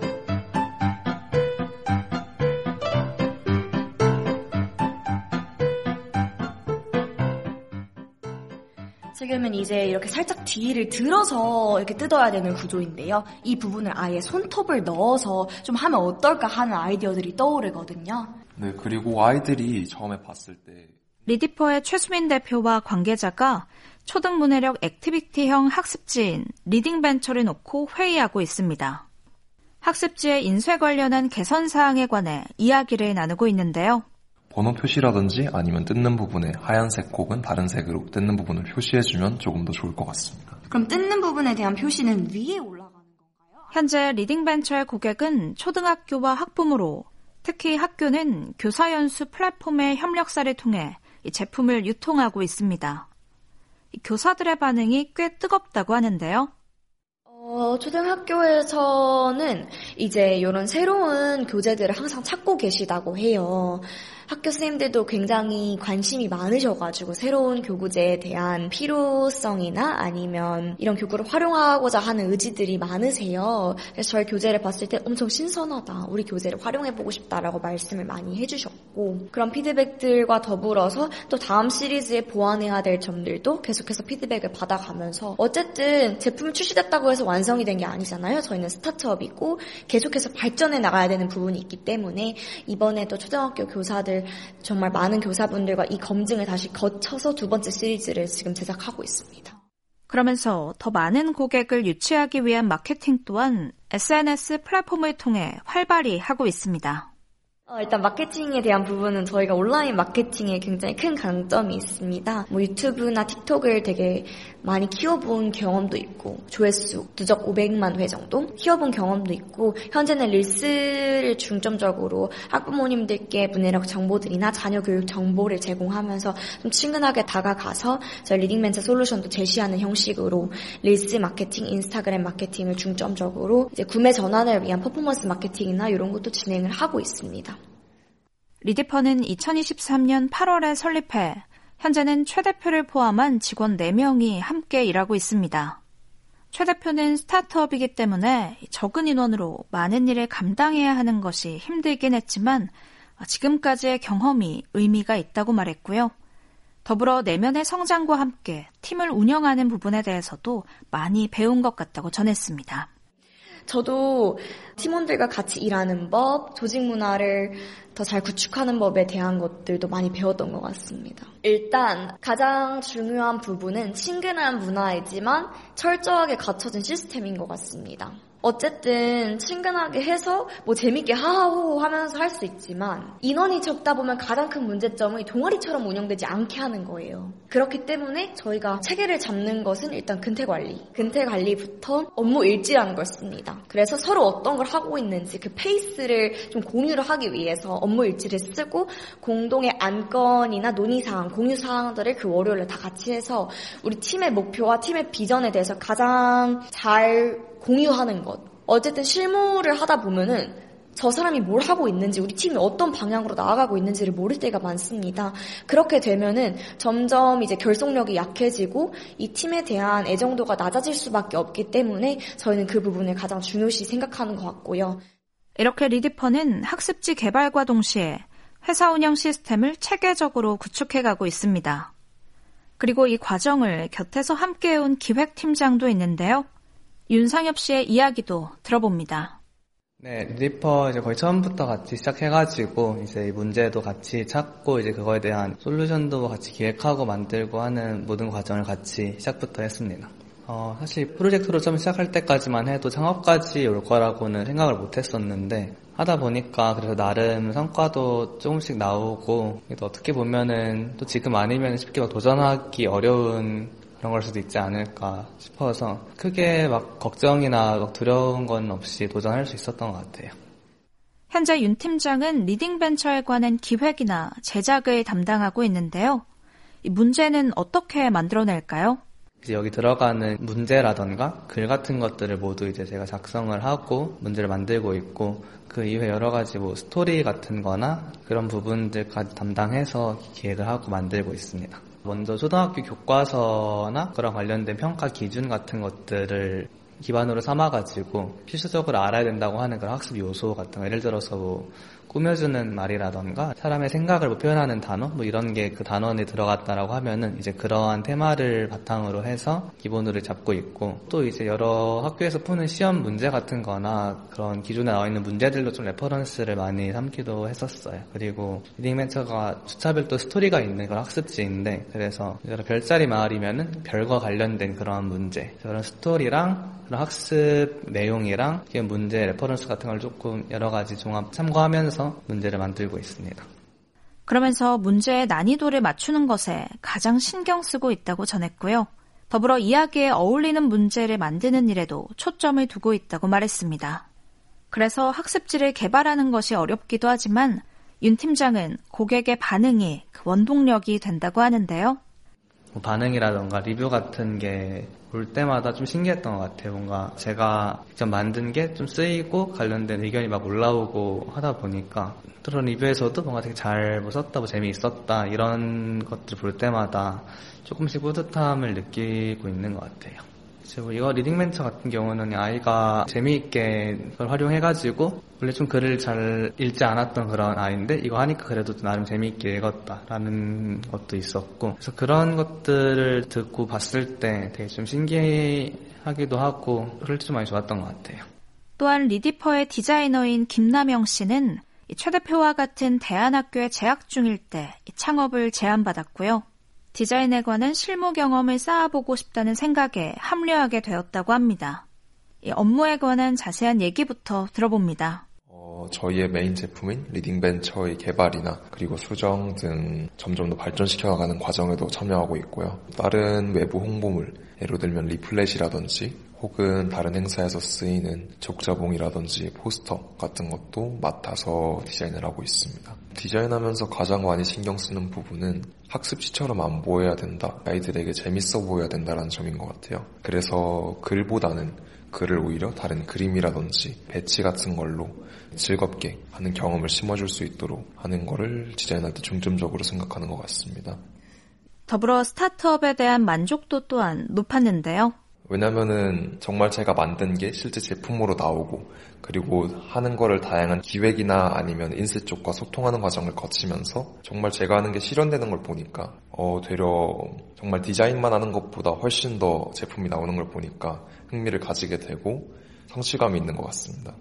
지금은 이제 이렇게 살짝 뒤를 들어서 이렇게 뜯어야 되는 구조인데요. 이 부분을 아예 손톱을 넣어서 좀 하면 어떨까 하는 아이디어들이 떠오르거든요.
네, 그리고 아이들이 처음에 봤을 때
리디퍼의 최수민 대표와 관계자가 초등문해력 액티비티형 학습지인 리딩벤처를 놓고 회의하고 있습니다. 학습지의 인쇄 관련한 개선 사항에 관해 이야기를 나누고 있는데요.
번호 표시라든지 아니면 뜯는 부분에 하얀색 혹은 다른 색으로 뜯는 부분을 표시해주면 조금 더 좋을 것 같습니다.
그럼 뜯는 부분에 대한 표시는 위에 올라가는 건가요? 현재 리딩벤처의 고객은 초등학교와 학부모로, 특히 학교는 교사연수 플랫폼의 협력사를 통해 이 제품을 유통하고 있습니다. 이 교사들의 반응이 꽤 뜨겁다고 하는데요.
어, 초등학교에서는 이제 이런 새로운 교재들을 항상 찾고 계시다고 해요. 학교 선생님들도 굉장히 관심이 많으셔가지고 새로운 교구제에 대한 필요성이나 아니면 이런 교구를 활용하고자 하는 의지들이 많으세요. 그래서 저희 교재를 봤을 때 엄청 신선하다, 우리 교재를 활용해보고 싶다라고 말씀을 많이 해주셨고, 그런 피드백들과 더불어서 또 다음 시리즈에 보완해야 될 점들도 계속해서 피드백을 받아가면서, 어쨌든 제품이 출시됐다고 해서 완성이 된 게 아니잖아요. 저희는 스타트업이고 계속해서 발전해 나가야 되는 부분이 있기 때문에 이번에도 초등학교 교사들, 정말 많은 교사분들과 이 검증을 다시 거쳐서 두 번째 시리즈를 지금 제작하고 있습니다.
그러면서 더 많은 고객을 유치하기 위한 마케팅 또한 에스엔에스 플랫폼을 통해 활발히 하고 있습니다.
어, 일단 마케팅에 대한 부분은 저희가 온라인 마케팅에 굉장히 큰 강점이 있습니다. 뭐 유튜브나 틱톡을 되게 많이 키워본 경험도 있고, 조회수 누적 오백만 회 정도 키워본 경험도 있고, 현재는 릴스를 중점적으로 학부모님들께 문해력 정보들이나 자녀 교육 정보를 제공하면서 좀 친근하게 다가가서 저희 리딩벤처 솔루션도 제시하는 형식으로 릴스 마케팅, 인스타그램 마케팅을 중점적으로 이제 구매 전환을 위한 퍼포먼스 마케팅이나 이런 것도 진행을 하고 있습니다.
리디퍼는 이천이십삼 년 팔월에 설립해 현재는 최 대표를 포함한 직원 네 명이 함께 일하고 있습니다. 최 대표는 스타트업이기 때문에 적은 인원으로 많은 일을 감당해야 하는 것이 힘들긴 했지만 지금까지의 경험이 의미가 있다고 말했고요. 더불어 내면의 성장과 함께 팀을 운영하는 부분에 대해서도 많이 배운 것 같다고 전했습니다.
저도 팀원들과 같이 일하는 법, 조직 문화를 더 잘 구축하는 법에 대한 것들도 많이 배웠던 것 같습니다. 일단 가장 중요한 부분은 친근한 문화이지만 철저하게 갖춰진 시스템인 것 같습니다. 어쨌든 친근하게 해서 뭐 재밌게 하하호호 하면서 할 수 있지만 인원이 적다 보면 가장 큰 문제점은 동아리처럼 운영되지 않게 하는 거예요. 그렇기 때문에 저희가 체계를 잡는 것은 일단 근태관리. 근태관리부터 업무 일지라는 걸 씁니다. 그래서 서로 어떤 걸 하고 있는지 그 페이스를 좀 공유를 하기 위해서 업무 일지를 쓰고, 공동의 안건이나 논의사항, 공유사항들을 그 월요일에 다 같이 해서 우리 팀의 목표와 팀의 비전에 대해서 가장 잘 공유하는 것. 어쨌든 실무를 하다 보면은 저 사람이 뭘 하고 있는지, 우리 팀이 어떤 방향으로 나아가고 있는지를 모를 때가 많습니다. 그렇게 되면은 점점 이제 결속력이 약해지고 이 팀에 대한 애정도가 낮아질 수밖에 없기 때문에 저희는 그 부분을 가장 중요시 생각하는 것 같고요.
이렇게 리디퍼는 학습지 개발과 동시에 회사 운영 시스템을 체계적으로 구축해가고 있습니다. 그리고 이 과정을 곁에서 함께해온 기획팀장도 있는데요. 윤상엽 씨의 이야기도 들어봅니다.
네, 리디퍼 이제 거의 처음부터 같이 시작해가지고 이제 문제도 같이 찾고 이제 그거에 대한 솔루션도 같이 기획하고 만들고 하는 모든 과정을 같이 시작부터 했습니다. 어, 사실 프로젝트로 처음 시작할 때까지만 해도 창업까지 올 거라고는 생각을 못 했었는데, 하다 보니까 그래서 나름 성과도 조금씩 나오고, 또 어떻게 보면은 또 지금 아니면 쉽게 막 도전하기 어려운 그런 걸 수도 있지 않을까 싶어서 크게 막 걱정이나 막 두려운 건 없이 도전할 수 있었던 것 같아요.
현재 윤 팀장은 리딩벤처에 관한 기획이나 제작을 담당하고 있는데요. 이 문제는 어떻게 만들어낼까요?
이제 여기 들어가는 문제라던가 글 같은 것들을 모두 이제 제가 작성을 하고 문제를 만들고 있고, 그 이외 여러 가지 뭐 스토리 같은 거나 그런 부분들까지 담당해서 기획을 하고 만들고 있습니다. 먼저 초등학교 교과서나 그런 관련된 평가 기준 같은 것들을 기반으로 삼아가지고 필수적으로 알아야 된다고 하는 그런 학습 요소 같은 거, 예를 들어서 뭐 꾸며주는 말이라던가 사람의 생각을 뭐 표현하는 단어 뭐 이런 게 그 단원에 들어갔다라고 하면은 이제 그러한 테마를 바탕으로 해서 기본으로 잡고 있고, 또 이제 여러 학교에서 푸는 시험 문제 같은 거나 그런 기존에 나와 있는 문제들도 좀 레퍼런스를 많이 삼기도 했었어요. 그리고 리딩벤처가 주차별도 스토리가 있는 그런 학습지인데, 그래서 별자리 마을이면은 별과 관련된 그런 문제, 그런 스토리랑 그런 학습 내용이랑 문제 레퍼런스 같은 걸 조금 여러 가지 종합 참고하면서 문제를 만들고 있습니다.
그러면서 문제의 난이도를 맞추는 것에 가장 신경 쓰고 있다고 전했고요. 더불어 이야기에 어울리는 문제를 만드는 일에도 초점을 두고 있다고 말했습니다. 그래서 학습지를 개발하는 것이 어렵기도 하지만 윤 팀장은 고객의 반응이 그 원동력이 된다고 하는데요.
뭐 반응이라던가 리뷰 같은 게 올 때마다 좀 신기했던 것 같아요. 뭔가 제가 직접 만든 게 좀 쓰이고 관련된 의견이 막 올라오고 하다 보니까 그런 리뷰에서도 뭔가 되게 잘 뭐 썼다, 뭐 재미있었다 이런 것들 볼 때마다 조금씩 뿌듯함을 느끼고 있는 것 같아요. 이거 리딩벤처 같은 경우는 아이가 재미있게 그걸 활용해가지고 원래 좀 글을 잘 읽지 않았던 그런 아이인데 이거 하니까 그래도 나름 재미있게 읽었다라는 것도 있었고, 그래서 그런 것들을 듣고 봤을 때 되게 좀 신기하기도 하고 그럴 때 좀 많이 좋았던 것 같아요.
또한 리디퍼의 디자이너인 김남영 씨는 최 대표와 같은 대안학교에 재학 중일 때 창업을 제안받았고요. 디자인에 관한 실무 경험을 쌓아보고 싶다는 생각에 합류하게 되었다고 합니다. 이 업무에 관한 자세한 얘기부터 들어봅니다.
어, 저희의 메인 제품인 리딩벤처의 개발이나 그리고 수정 등 점점 더 발전시켜가는 과정에도 참여하고 있고요. 다른 외부 홍보물, 예를 들면 리플렛이라든지 혹은 다른 행사에서 쓰이는 족자봉이라든지 포스터 같은 것도 맡아서 디자인을 하고 있습니다. 디자인하면서 가장 많이 신경 쓰는 부분은 학습지처럼 안 보여야 된다, 아이들에게 재밌어 보여야 된다는 점인 것 같아요. 그래서 글보다는 글을 오히려 다른 그림이라든지 배치 같은 걸로 즐겁게 하는 경험을 심어줄 수 있도록 하는 거를 디자인할 때 중점적으로 생각하는 것 같습니다.
더불어 스타트업에 대한 만족도 또한 높았는데요.
왜냐면은 정말 제가 만든 게 실제 제품으로 나오고 그리고 하는 거를 다양한 기획이나 아니면 인쇄 쪽과 소통하는 과정을 거치면서 정말 제가 하는 게 실현되는 걸 보니까 어 되려 정말 디자인만 하는 것보다 훨씬 더 제품이 나오는 걸 보니까 흥미를 가지게 되고 성취감이 있는 것 같습니다.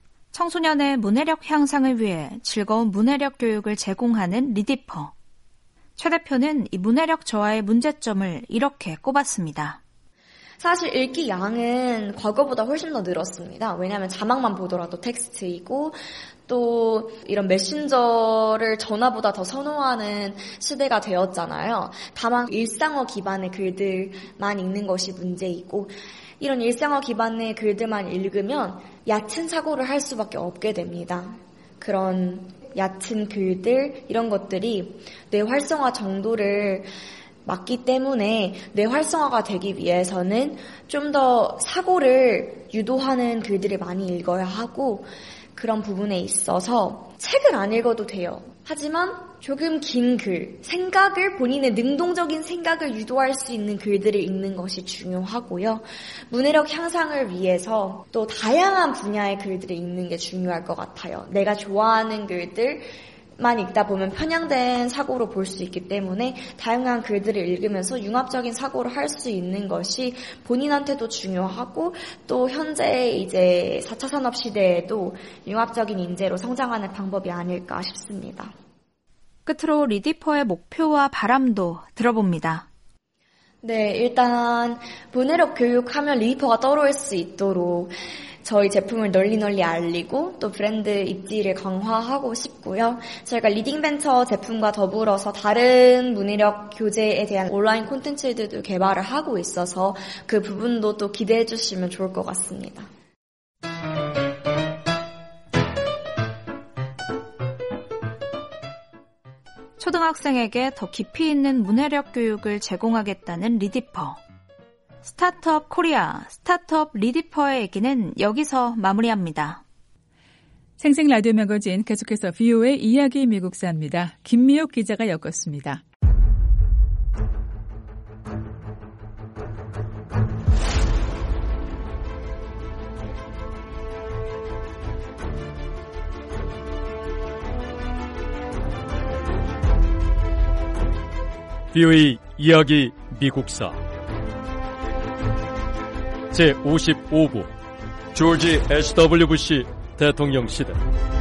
청소년의 문해력 향상을 위해 즐거운 문해력 교육을 제공하는 리디퍼. 최 대표는 이 문해력 저하의 문제점을 이렇게 꼽았습니다.
사실 읽기 양은 과거보다 훨씬 더 늘었습니다. 왜냐하면 자막만 보더라도 텍스트이고 또 이런 메신저를 전화보다 더 선호하는 시대가 되었잖아요. 다만 일상어 기반의 글들만 읽는 것이 문제이고, 이런 일상어 기반의 글들만 읽으면 얕은 사고를 할 수밖에 없게 됩니다. 그런 얕은 글들, 이런 것들이 뇌 활성화 정도를 맞기 때문에 뇌 활성화가 되기 위해서는 좀 더 사고를 유도하는 글들을 많이 읽어야 하고, 그런 부분에 있어서 책을 안 읽어도 돼요. 하지만 조금 긴 글, 생각을, 본인의 능동적인 생각을 유도할 수 있는 글들을 읽는 것이 중요하고요. 문해력 향상을 위해서 또 다양한 분야의 글들을 읽는 게 중요할 것 같아요. 내가 좋아하는 글들 만 읽다 보면 편향된 사고로 볼 수 있기 때문에 다양한 글들을 읽으면서 융합적인 사고를 할 수 있는 것이 본인한테도 중요하고, 또 현재 이제 사 차 산업 시대에도 융합적인 인재로 성장하는 방법이 아닐까 싶습니다.
끝으로 리디퍼의 목표와 바람도 들어봅니다.
네, 일단 문해력 교육하면 리디퍼가 떠오를 수 있도록 저희 제품을 널리 널리 알리고 또 브랜드 입지를 강화하고 싶고요. 저희가 리딩벤처 제품과 더불어서 다른 문해력 교재에 대한 온라인 콘텐츠들도 개발을 하고 있어서 그 부분도 또 기대해 주시면 좋을 것 같습니다.
초등학생에게 더 깊이 있는 문해력 교육을 제공하겠다는 리디퍼. 스타트업 코리아, 스타트업 리디퍼의 얘기는 여기서 마무리합니다.
생생 라디오 매거진 계속해서 브이오에이 이야기 미국사입니다. 김미옥 기자가 엮었습니다.
브이오에이 이야기 미국사 제오십오 부 조지 에이치 더블유 부시 대통령 시대.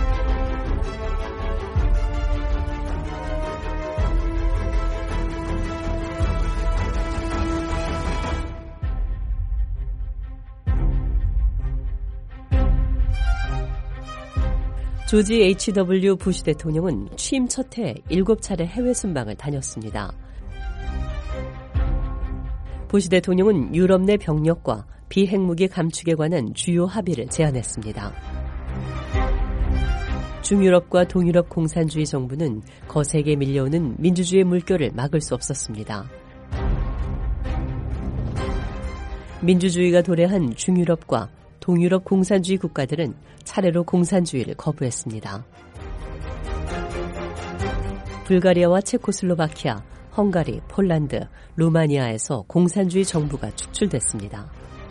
조지 에이치 더블유 부시 대통령은 취임 첫 해 일곱 차례 해외 순방을 다녔습니다. 부시 대통령은 유럽 내 병력과 비핵무기 감축에 관한 주요 합의를 제안했습니다. 중유럽과 동유럽 공산주의 정부는 거세게 밀려오는 민주주의 물결을 막을 수 없었습니다. 민주주의가 도래한 중유럽과 동유럽 공산주의 국가들은 차례로 공산주의를 거부했습니다. 불가리아와 체코슬로바키아, 헝가리, 폴란드, 루마니아에서 공산주의 정부가 축출됐습니다.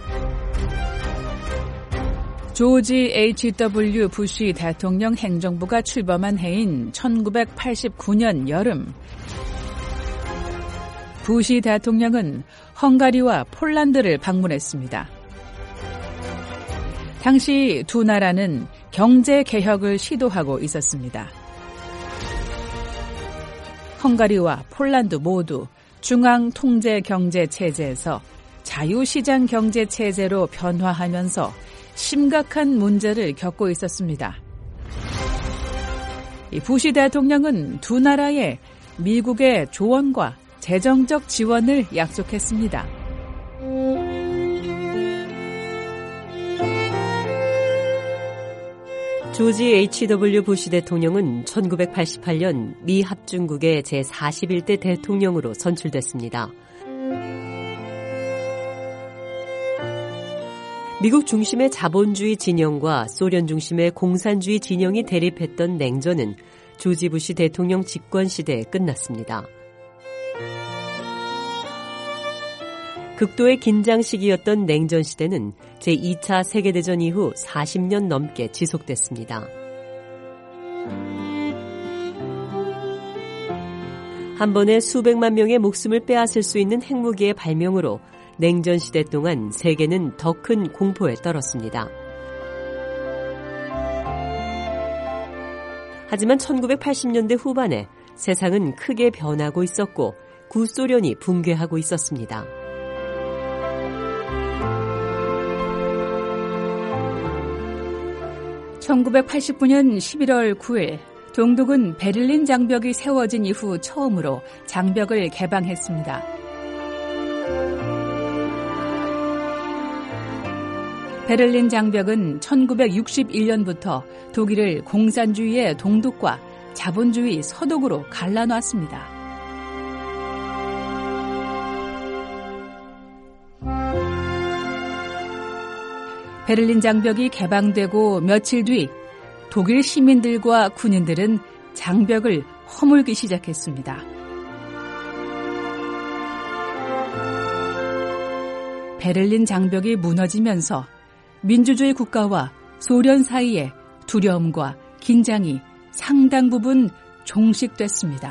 조지 에이치 더블유 부시 대통령 행정부가 출범한 해인 천구백팔십구 년 여름, 부시 대통령은 헝가리와 폴란드를 방문했습니다. 당시 두 나라는 경제 개혁을 시도하고 있었습니다. 헝가리와 폴란드 모두 중앙 통제 경제 체제에서 자유시장 경제 체제로 변화하면서 심각한 문제를 겪고 있었습니다. 이 부시 대통령은 두 나라에 미국의 조언과 재정적 지원을 약속했습니다.
조지 에이치 더블유 부시 대통령은 천구백팔십팔 년 미 합중국의 제사십일 대 대통령으로 선출됐습니다. 미국 중심의 자본주의 진영과 소련 중심의 공산주의 진영이 대립했던 냉전은 조지 부시 대통령 집권 시대에 끝났습니다. 극도의 긴장 시기였던 냉전 시대는 제이 차 세계대전 이후 사십 년 넘게 지속됐습니다. 한 번에 수백만 명의 목숨을 빼앗을 수 있는 핵무기의 발명으로 냉전 시대 동안 세계는 더 큰 공포에 떨었습니다. 하지만 천구백팔십 년대 후반에 세상은 크게 변하고 있었고 구소련이 붕괴하고 있었습니다.
천구백팔십구 년 십일월 구일 동독은 베를린 장벽이 세워진 이후 처음으로 장벽을 개방했습니다. 베를린 장벽은 천구백육십일 년부터 독일을 공산주의의 동독과 자본주의 서독으로 갈라놨습니다. 베를린 장벽이 개방되고 며칠 뒤 독일 시민들과 군인들은 장벽을 허물기 시작했습니다. 베를린 장벽이 무너지면서 민주주의 국가와 소련 사이에 두려움과 긴장이 상당 부분 종식됐습니다.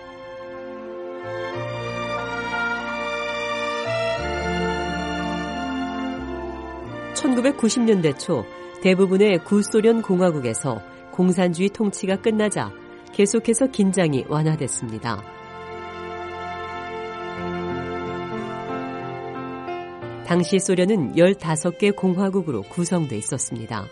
천구백구십 년대 초 대부분의 구소련 공화국에서 공산주의 통치가 끝나자 계속해서 긴장이 완화됐습니다. 당시 소련은 열다섯 개 공화국으로 구성돼 있었습니다.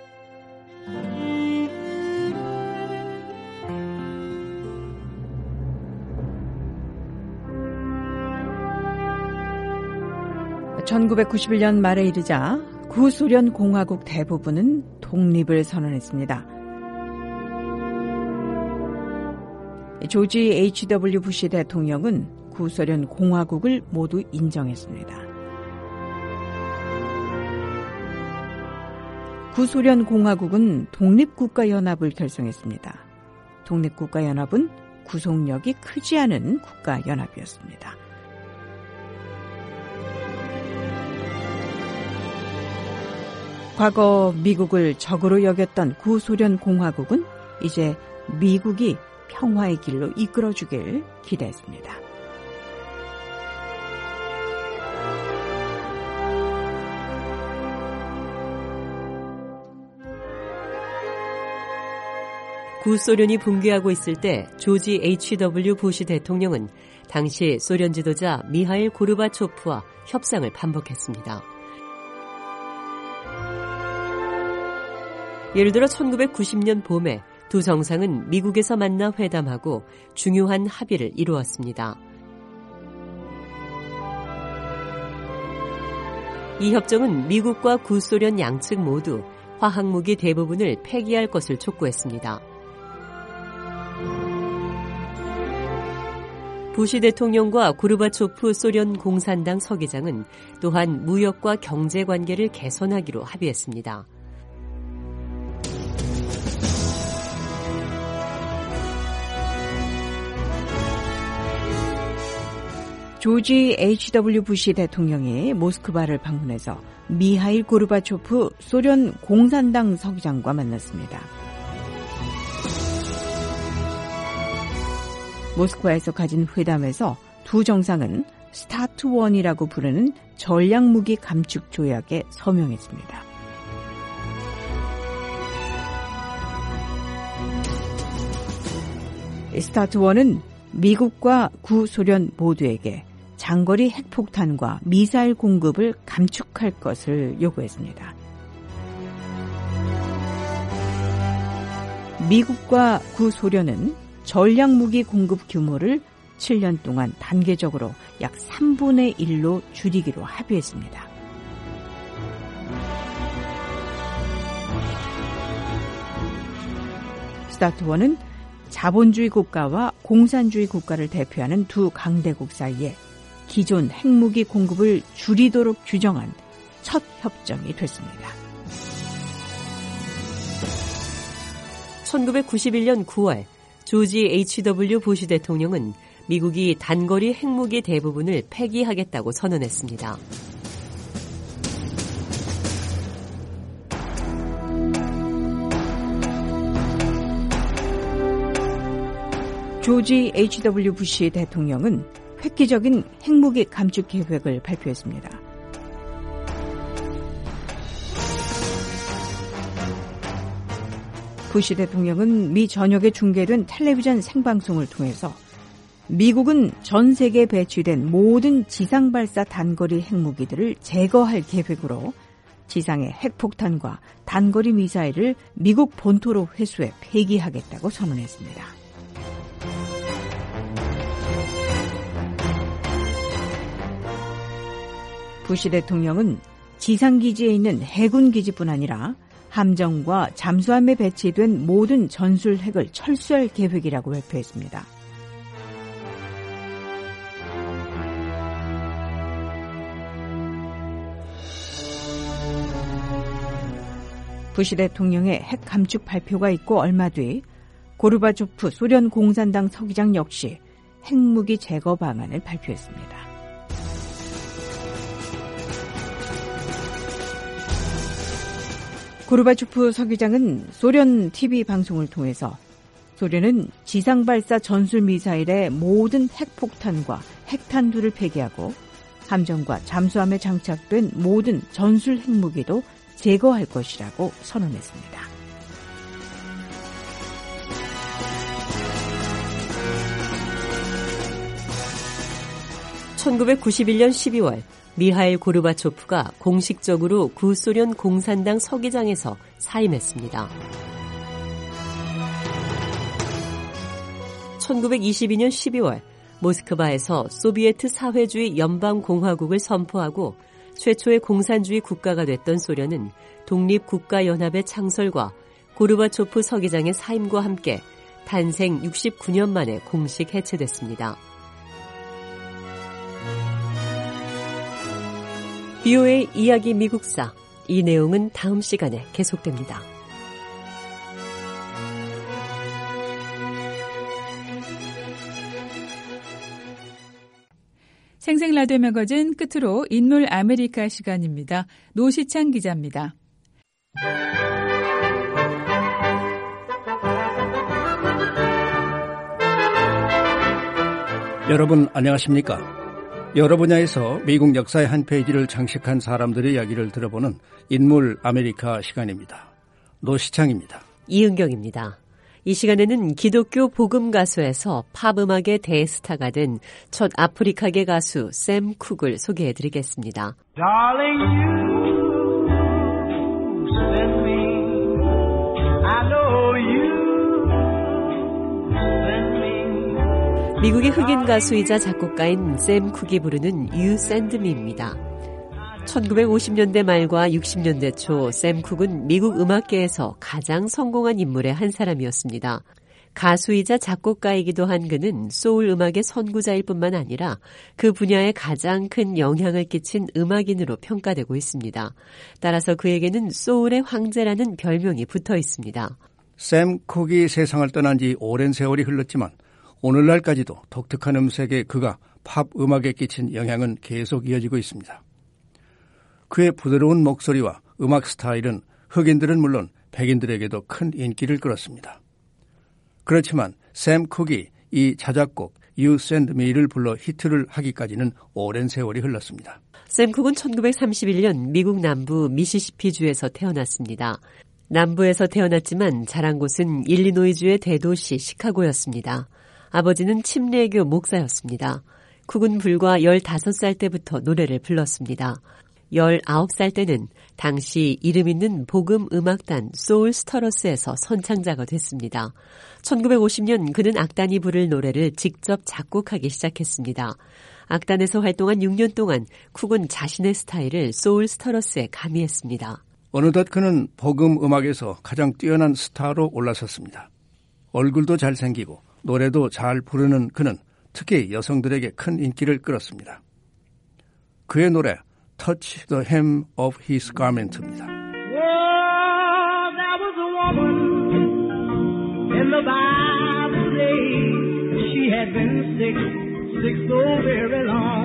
천구백구십일 년 말에 이르자 구소련 공화국 대부분은 독립을 선언했습니다. 조지 에이치 더블유 부시 대통령은 구소련 공화국을 모두 인정했습니다. 구소련 공화국은 독립국가연합을 결성했습니다. 독립국가연합은 구속력이 크지 않은 국가연합이었습니다. 과거 미국을 적으로 여겼던 구소련 공화국은 이제 미국이 평화의 길로 이끌어주길 기대했습니다.
구소련이 붕괴하고 있을 때 조지 에이치 더블유 부시 대통령은 당시 소련 지도자 미하일 고르바초프와 협상을 반복했습니다. 예를 들어 천구백구십 년 봄에 두 정상은 미국에서 만나 회담하고 중요한 합의를 이루었습니다. 이 협정은 미국과 구소련 양측 모두 화학무기 대부분을 폐기할 것을 촉구했습니다. 부시 대통령과 고르바초프 소련 공산당 서기장은 또한 무역과 경제 관계를 개선하기로 합의했습니다.
조지 에이치 더블유 부시 대통령이 모스크바를 방문해서 미하일 고르바초프 소련 공산당 서기장과 만났습니다. 모스크바에서 가진 회담에서 두 정상은 스타트 원이라고 부르는 전략무기 감축 조약에 서명했습니다. 스타트 원은 미국과 구소련 모두에게 장거리 핵폭탄과 미사일 공급을 감축할 것을 요구했습니다. 미국과 구소련은 전략무기 공급 규모를 칠 년 동안 단계적으로 약 삼분의 일로 줄이기로 합의했습니다. 스타트원은 자본주의 국가와 공산주의 국가를 대표하는 두 강대국 사이에 기존 핵무기 공급을 줄이도록 규정한 첫 협정이 됐습니다.
천구백구십일 년 구월 조지 에이치 더블유 부시 대통령은 미국이 단거리 핵무기 대부분을 폐기하겠다고 선언했습니다.
조지 에이치 더블유 부시 대통령은 획기적인 핵무기 감축 계획을 발표했습니다. 부시 대통령은 미 전역에 중계된 텔레비전 생방송을 통해서 미국은 전 세계에 배치된 모든 지상 발사 단거리 핵무기들을 제거할 계획으로 지상의 핵폭탄과 단거리 미사일을 미국 본토로 회수해 폐기하겠다고 선언했습니다. 부시 대통령은 지상기지에 있는 해군기지뿐 아니라 함정과 잠수함에 배치된 모든 전술핵을 철수할 계획이라고 발표했습니다. 부시 대통령의 핵 감축 발표가 있고 얼마 뒤 고르바초프 소련 공산당 서기장 역시 핵무기 제거 방안을 발표했습니다. 고르바초프 서기장은 소련 티비 방송을 통해서 소련은 지상 발사 전술 미사일의 모든 핵폭탄과 핵탄두를 폐기하고 함정과 잠수함에 장착된 모든 전술 핵무기도 제거할 것이라고 선언했습니다.
천구백구십일 년 십이월 미하일 고르바초프가 공식적으로 구소련 공산당 서기장에서 사임했습니다. 천구백이십이 년 십이월 모스크바에서 소비에트 사회주의 연방공화국을 선포하고 최초의 공산주의 국가가 됐던 소련은 독립국가연합의 창설과 고르바초프 서기장의 사임과 함께 탄생 육십구 년 만에 공식 해체됐습니다. 비오에이 이야기 미국사, 이 내용은 다음 시간에 계속됩니다.
생생라디오 매거진 끝으로 인물 아메리카 시간입니다. 노시창 기자입니다.
여러분 안녕하십니까? 여러 분야에서 미국 역사의 한 페이지를 장식한 사람들의 이야기를 들어보는 인물 아메리카 시간입니다. 노시창입니다.
이은경입니다. 이 시간에는 기독교 복음 가수에서 팝 음악의 대스타가 된 첫 아프리카계 가수 샘 쿡을 소개해드리겠습니다.
Darling, you send me. I know you send me.
미국의 흑인 가수이자 작곡가인 샘 쿡이 부르는 You Send Me입니다. 천구백오십 년대 말과 육십 년대 초 샘 쿡은 미국 음악계에서 가장 성공한 인물의 한 사람이었습니다. 가수이자 작곡가이기도 한 그는 소울 음악의 선구자일 뿐만 아니라 그 분야에 가장 큰 영향을 끼친 음악인으로 평가되고 있습니다. 따라서 그에게는 소울의 황제라는 별명이 붙어 있습니다.
샘 콕이 세상을 떠난 지 오랜 세월이 흘렀지만 오늘날까지도 독특한 음색의 그가 팝 음악에 끼친 영향은 계속 이어지고 있습니다. 그의 부드러운 목소리와 음악 스타일은 흑인들은 물론 백인들에게도 큰 인기를 끌었습니다. 그렇지만 샘 콕이 이 자작곡 You Send Me를 불러 히트를 하기까지는 오랜 세월이 흘렀습니다.
샘 콕은 천구백삼십일 년 미국 남부 미시시피주에서 태어났습니다. 남부에서 태어났지만 자란 곳은 일리노이주의 대도시 시카고였습니다. 아버지는 침례교 목사였습니다. 쿡은 불과 열다섯 살 때부터 노래를 불렀습니다. 열아홉 살 때는 당시 이름 있는 복음 음악단 소울 스터러스에서 선창자가 됐습니다. 천구백오십 년 그는 악단이 부를 노래를 직접 작곡하기 시작했습니다. 악단에서 활동한 육 년 동안 쿡은 자신의 스타일을 소울 스터러스에 가미했습니다.
어느덧 그는 복음 음악에서 가장 뛰어난 스타로 올라섰습니다. 얼굴도 잘생기고 노래도 잘 부르는 그는 특히 여성들에게 큰 인기를 끌었습니다. 그의 노래 Touch the Hem of His Garment입니다.
Oh, there was a woman in the Bible days. She had been sick, sick so very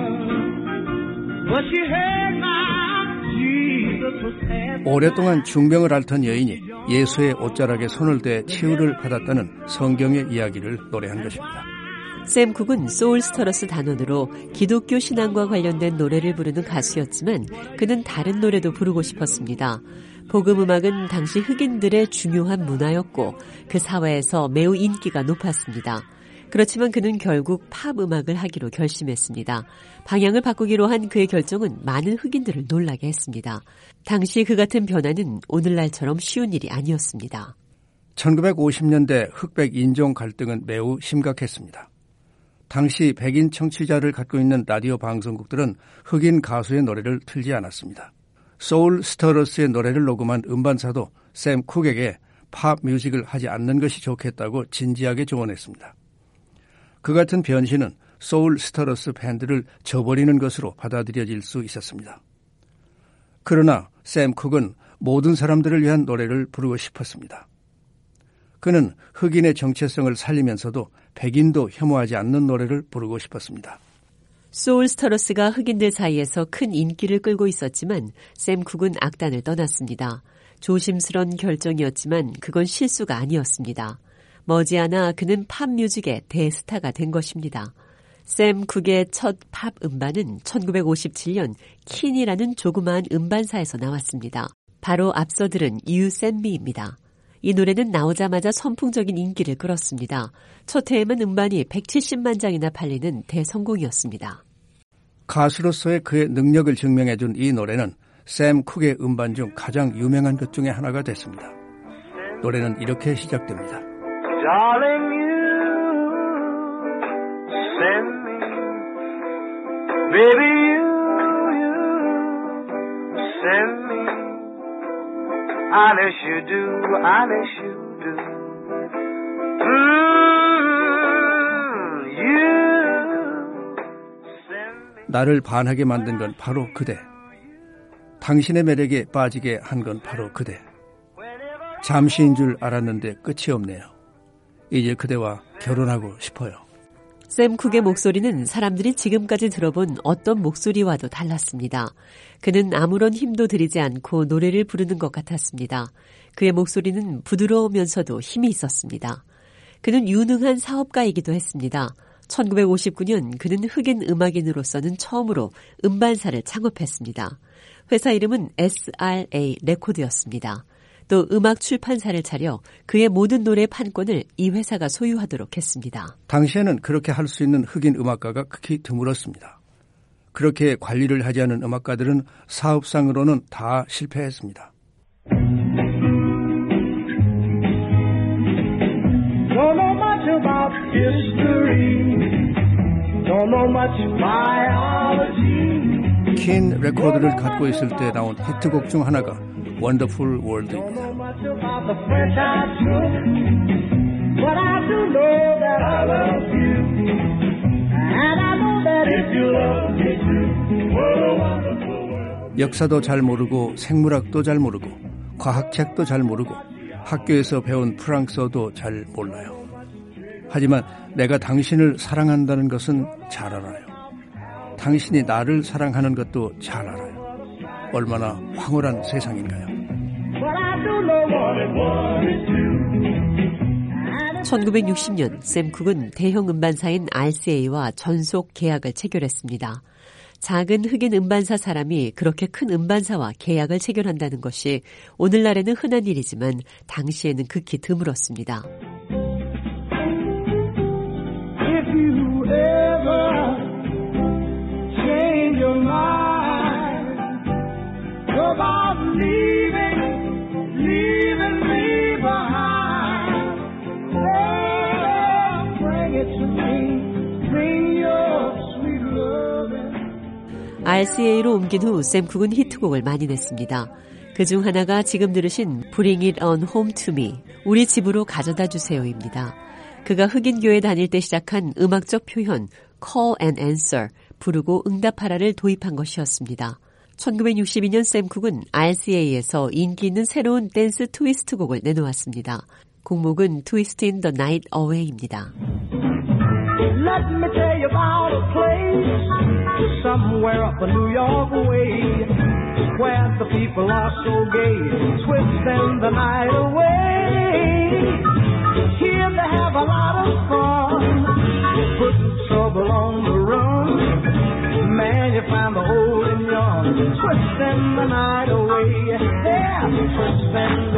long. But she heard my Jesus was passing.
오랫동안 중병을 앓던 여인이 예수의 옷자락에 손을 대 치유를 받았다는 성경의 이야기를 노래한 것입니다.
샘 쿡은 소울 스터러스 단원으로 기독교 신앙과 관련된 노래를 부르는 가수였지만 그는 다른 노래도 부르고 싶었습니다. 복음 음악은 당시 흑인들의 중요한 문화였고 그 사회에서 매우 인기가 높았습니다. 그렇지만 그는 결국 팝 음악을 하기로 결심했습니다. 방향을 바꾸기로 한 그의 결정은 많은 흑인들을 놀라게 했습니다. 당시 그 같은 변화는 오늘날처럼 쉬운 일이 아니었습니다.
천구백오십 년대 흑백 인종 갈등은 매우 심각했습니다. 당시 백인 청취자를 갖고 있는 라디오 방송국들은 흑인 가수의 노래를 틀지 않았습니다. 소울 스터러스의 노래를 녹음한 음반사도 샘 쿡에게 팝 뮤직을 하지 않는 것이 좋겠다고 진지하게 조언했습니다. 그 같은 변신은 소울 스터러스 밴드를 저버리는 것으로 받아들여질 수 있었습니다. 그러나 샘 쿡은 모든 사람들을 위한 노래를 부르고 싶었습니다. 그는 흑인의 정체성을 살리면서도 백인도 혐오하지 않는 노래를 부르고 싶었습니다.
소울 스터러스가 흑인들 사이에서 큰 인기를 끌고 있었지만 샘 쿡은 악단을 떠났습니다. 조심스런 결정이었지만 그건 실수가 아니었습니다. 머지않아 그는 팝 뮤직의 대스타가 된 것입니다. 샘 쿡의 첫 팝 음반은 천구백오십칠 년 킨이라는 조그마한 음반사에서 나왔습니다. 바로 앞서 들은 You Send Me입니다. 이 노래는 나오자마자 선풍적인 인기를 끌었습니다. 첫 해에만 음반이 백칠십만 장이나 팔리는 대성공이었습니다.
가수로서의 그의 능력을 증명해준 이 노래는 샘 쿡의 음반 중 가장 유명한 것 중에 하나가 됐습니다. 노래는 이렇게 시작됩니다.
Darling, you send me, baby, you, you send me. Honest you do, honest you do. Mm, you send me.
나를 반하게 만든 건 바로 그대. 당신의 매력에 빠지게 한 건 바로 그대. 잠시인 줄 알았는데 끝이 없네요. 이제 그대와 결혼하고 싶어요.
샘 쿡의 목소리는 사람들이 지금까지 들어본 어떤 목소리와도 달랐습니다. 그는 아무런 힘도 들이지 않고 노래를 부르는 것 같았습니다. 그의 목소리는 부드러우면서도 힘이 있었습니다. 그는 유능한 사업가이기도 했습니다. 천구백오십구 년 그는 흑인 음악인으로서는 처음으로 음반사를 창업했습니다. 회사 이름은 에스 알 에이 레코드였습니다. 또 음악 출판사를 차려 그의 모든 노래 판권을 이 회사가 소유하도록 했습니다.
당시에는 그렇게 할 수 있는 흑인 음악가가 극히 드물었습니다. 그렇게 관리를 하지 않은 음악가들은 사업상으로는 다 실패했습니다.
Don't know much about history. Don't know much biology.
킨 레코드를 갖고 있을 때 나온 히트곡 중 하나가 원더풀 월드입니다.
Don't know much about the French I took, but I do
역사도 잘 모르고 생물학도 잘 모르고 과학책도 잘 모르고 학교에서 배운 프랑스어도 잘 몰라요. 하지만 내가 당신을 사랑한다는 것은 잘 알아요. 당신이 나를 사랑하는 것도 잘 알아요. 얼마나 황홀한 세상인가요?
천구백육십 년 샘 쿡은 대형 음반사인 알씨에이와 전속 계약을 체결했습니다. 작은 흑인 음반사 사람이 그렇게 큰 음반사와 계약을 체결한다는 것이 오늘날에는 흔한 일이지만 당시에는 극히 드물었습니다.
If you ever change your mind about leaving, leaving me behind, oh, bring it to me, bring your sweet loving.
알씨에이로 옮긴 후 샘 쿡은 히트곡을 많이 냈습니다. 그중 하나가 지금 들으신 Bring It On Home To Me, 우리 집으로 가져다 주세요입니다. 그가 흑인 교회 다닐 때 시작한 음악적 표현 Call and Answer, 부르고 응답하라를 도입한 것이었습니다. 천구백육십이 년 샘 쿡은 알씨에이에서 인기 있는 새로운 댄스 트위스트 곡을 내놓았습니다. 곡목은 Twist in the Night Away입니다.
Let me tell you about a place somewhere up a New York way where the people are so gay, twisting the night away. Here they have a lot of fun, putting trouble on the run. Man, you find the old and young, twisting the night away. Yeah, twisting,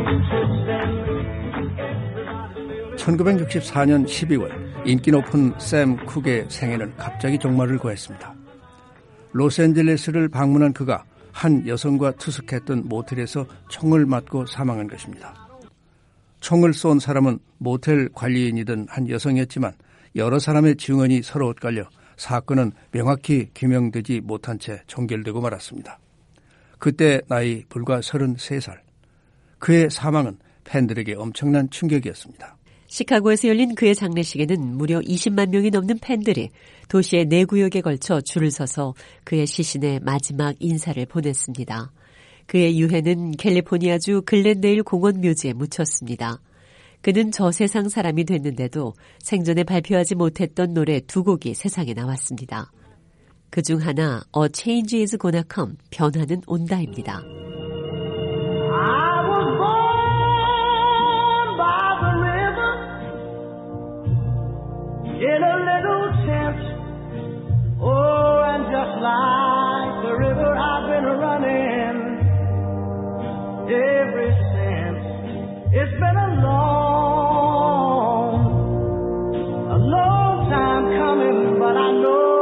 twisting.
천구백육십사 년 십이월 인기 높은 샘 쿡의 생애는 갑자기 종말을 구했습니다. 로스앤젤레스를 방문한 그가 한 여성과 투숙했던 모텔에서 총을 맞고 사망한 것입니다. 총을 쏜 사람은 모텔 관리인이던 한 여성이었지만 여러 사람의 증언이 서로 엇갈려 사건은 명확히 규명되지 못한 채 종결되고 말았습니다. 그때 나이 불과 서른세 살. 그의 사망은 팬들에게 엄청난 충격이었습니다.
시카고에서 열린 그의 장례식에는 무려 이십만 명이 넘는 팬들이 도시의 네 구역에 걸쳐 줄을 서서 그의 시신에 마지막 인사를 보냈습니다. 그의 유해는 캘리포니아주 글렌데일 공원 묘지에 묻혔습니다. 그는 저 세상 사람이 됐는데도 생전에 발표하지 못했던 노래 두 곡이 세상에 나왔습니다. 그중 하나 A Change is Gonna Come, 변화는 온다입니다.
In a little tent, oh, and just like the river I've been running ever since. It's been a long, a long time coming, but I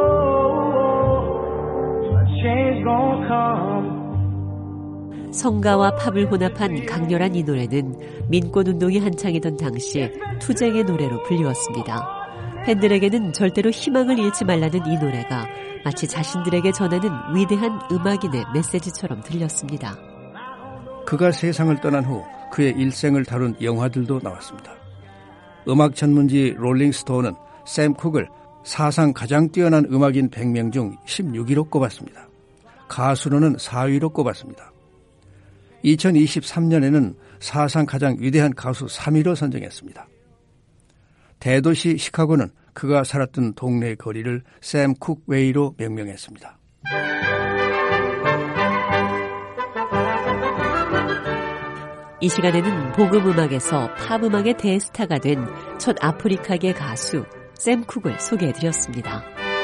know a change gonna come.
성가와 팝을 혼합한 강렬한 이 노래는 민권운동이 한창이던 당시 투쟁의 노래로 불리웠습니다. 팬들에게는 절대로 희망을 잃지 말라는 이 노래가 마치 자신들에게 전하는 위대한 음악인의 메시지처럼 들렸습니다.
그가 세상을 떠난 후 그의 일생을 다룬 영화들도 나왔습니다. 음악 전문지 롤링스톤은 샘 쿡을 사상 가장 뛰어난 음악인 백 명 중 십육 위로 꼽았습니다. 가수로는 사 위로 꼽았습니다. 이천이십삼 년에는 사상 가장 위대한 가수 삼 위로 선정했습니다. 대도시 시카고는 그가 살았던 동네 거리를 샘 쿡 웨이로 명명했습니다.
이 시간에는 복음음악에서 팝음악의 대스타가 된 첫 아프리카계 가수 샘 쿡을 소개해드렸습니다.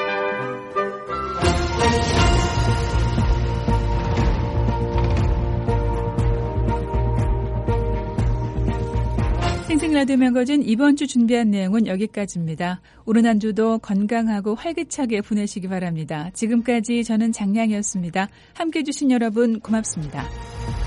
생생라디오 매거진 이번 주 준비한 내용은 여기까지입니다. 오늘 한 주도 건강하고 활기차게 보내시기 바랍니다. 지금까지 저는 장량이었습니다. 함께해 주신 여러분 고맙습니다.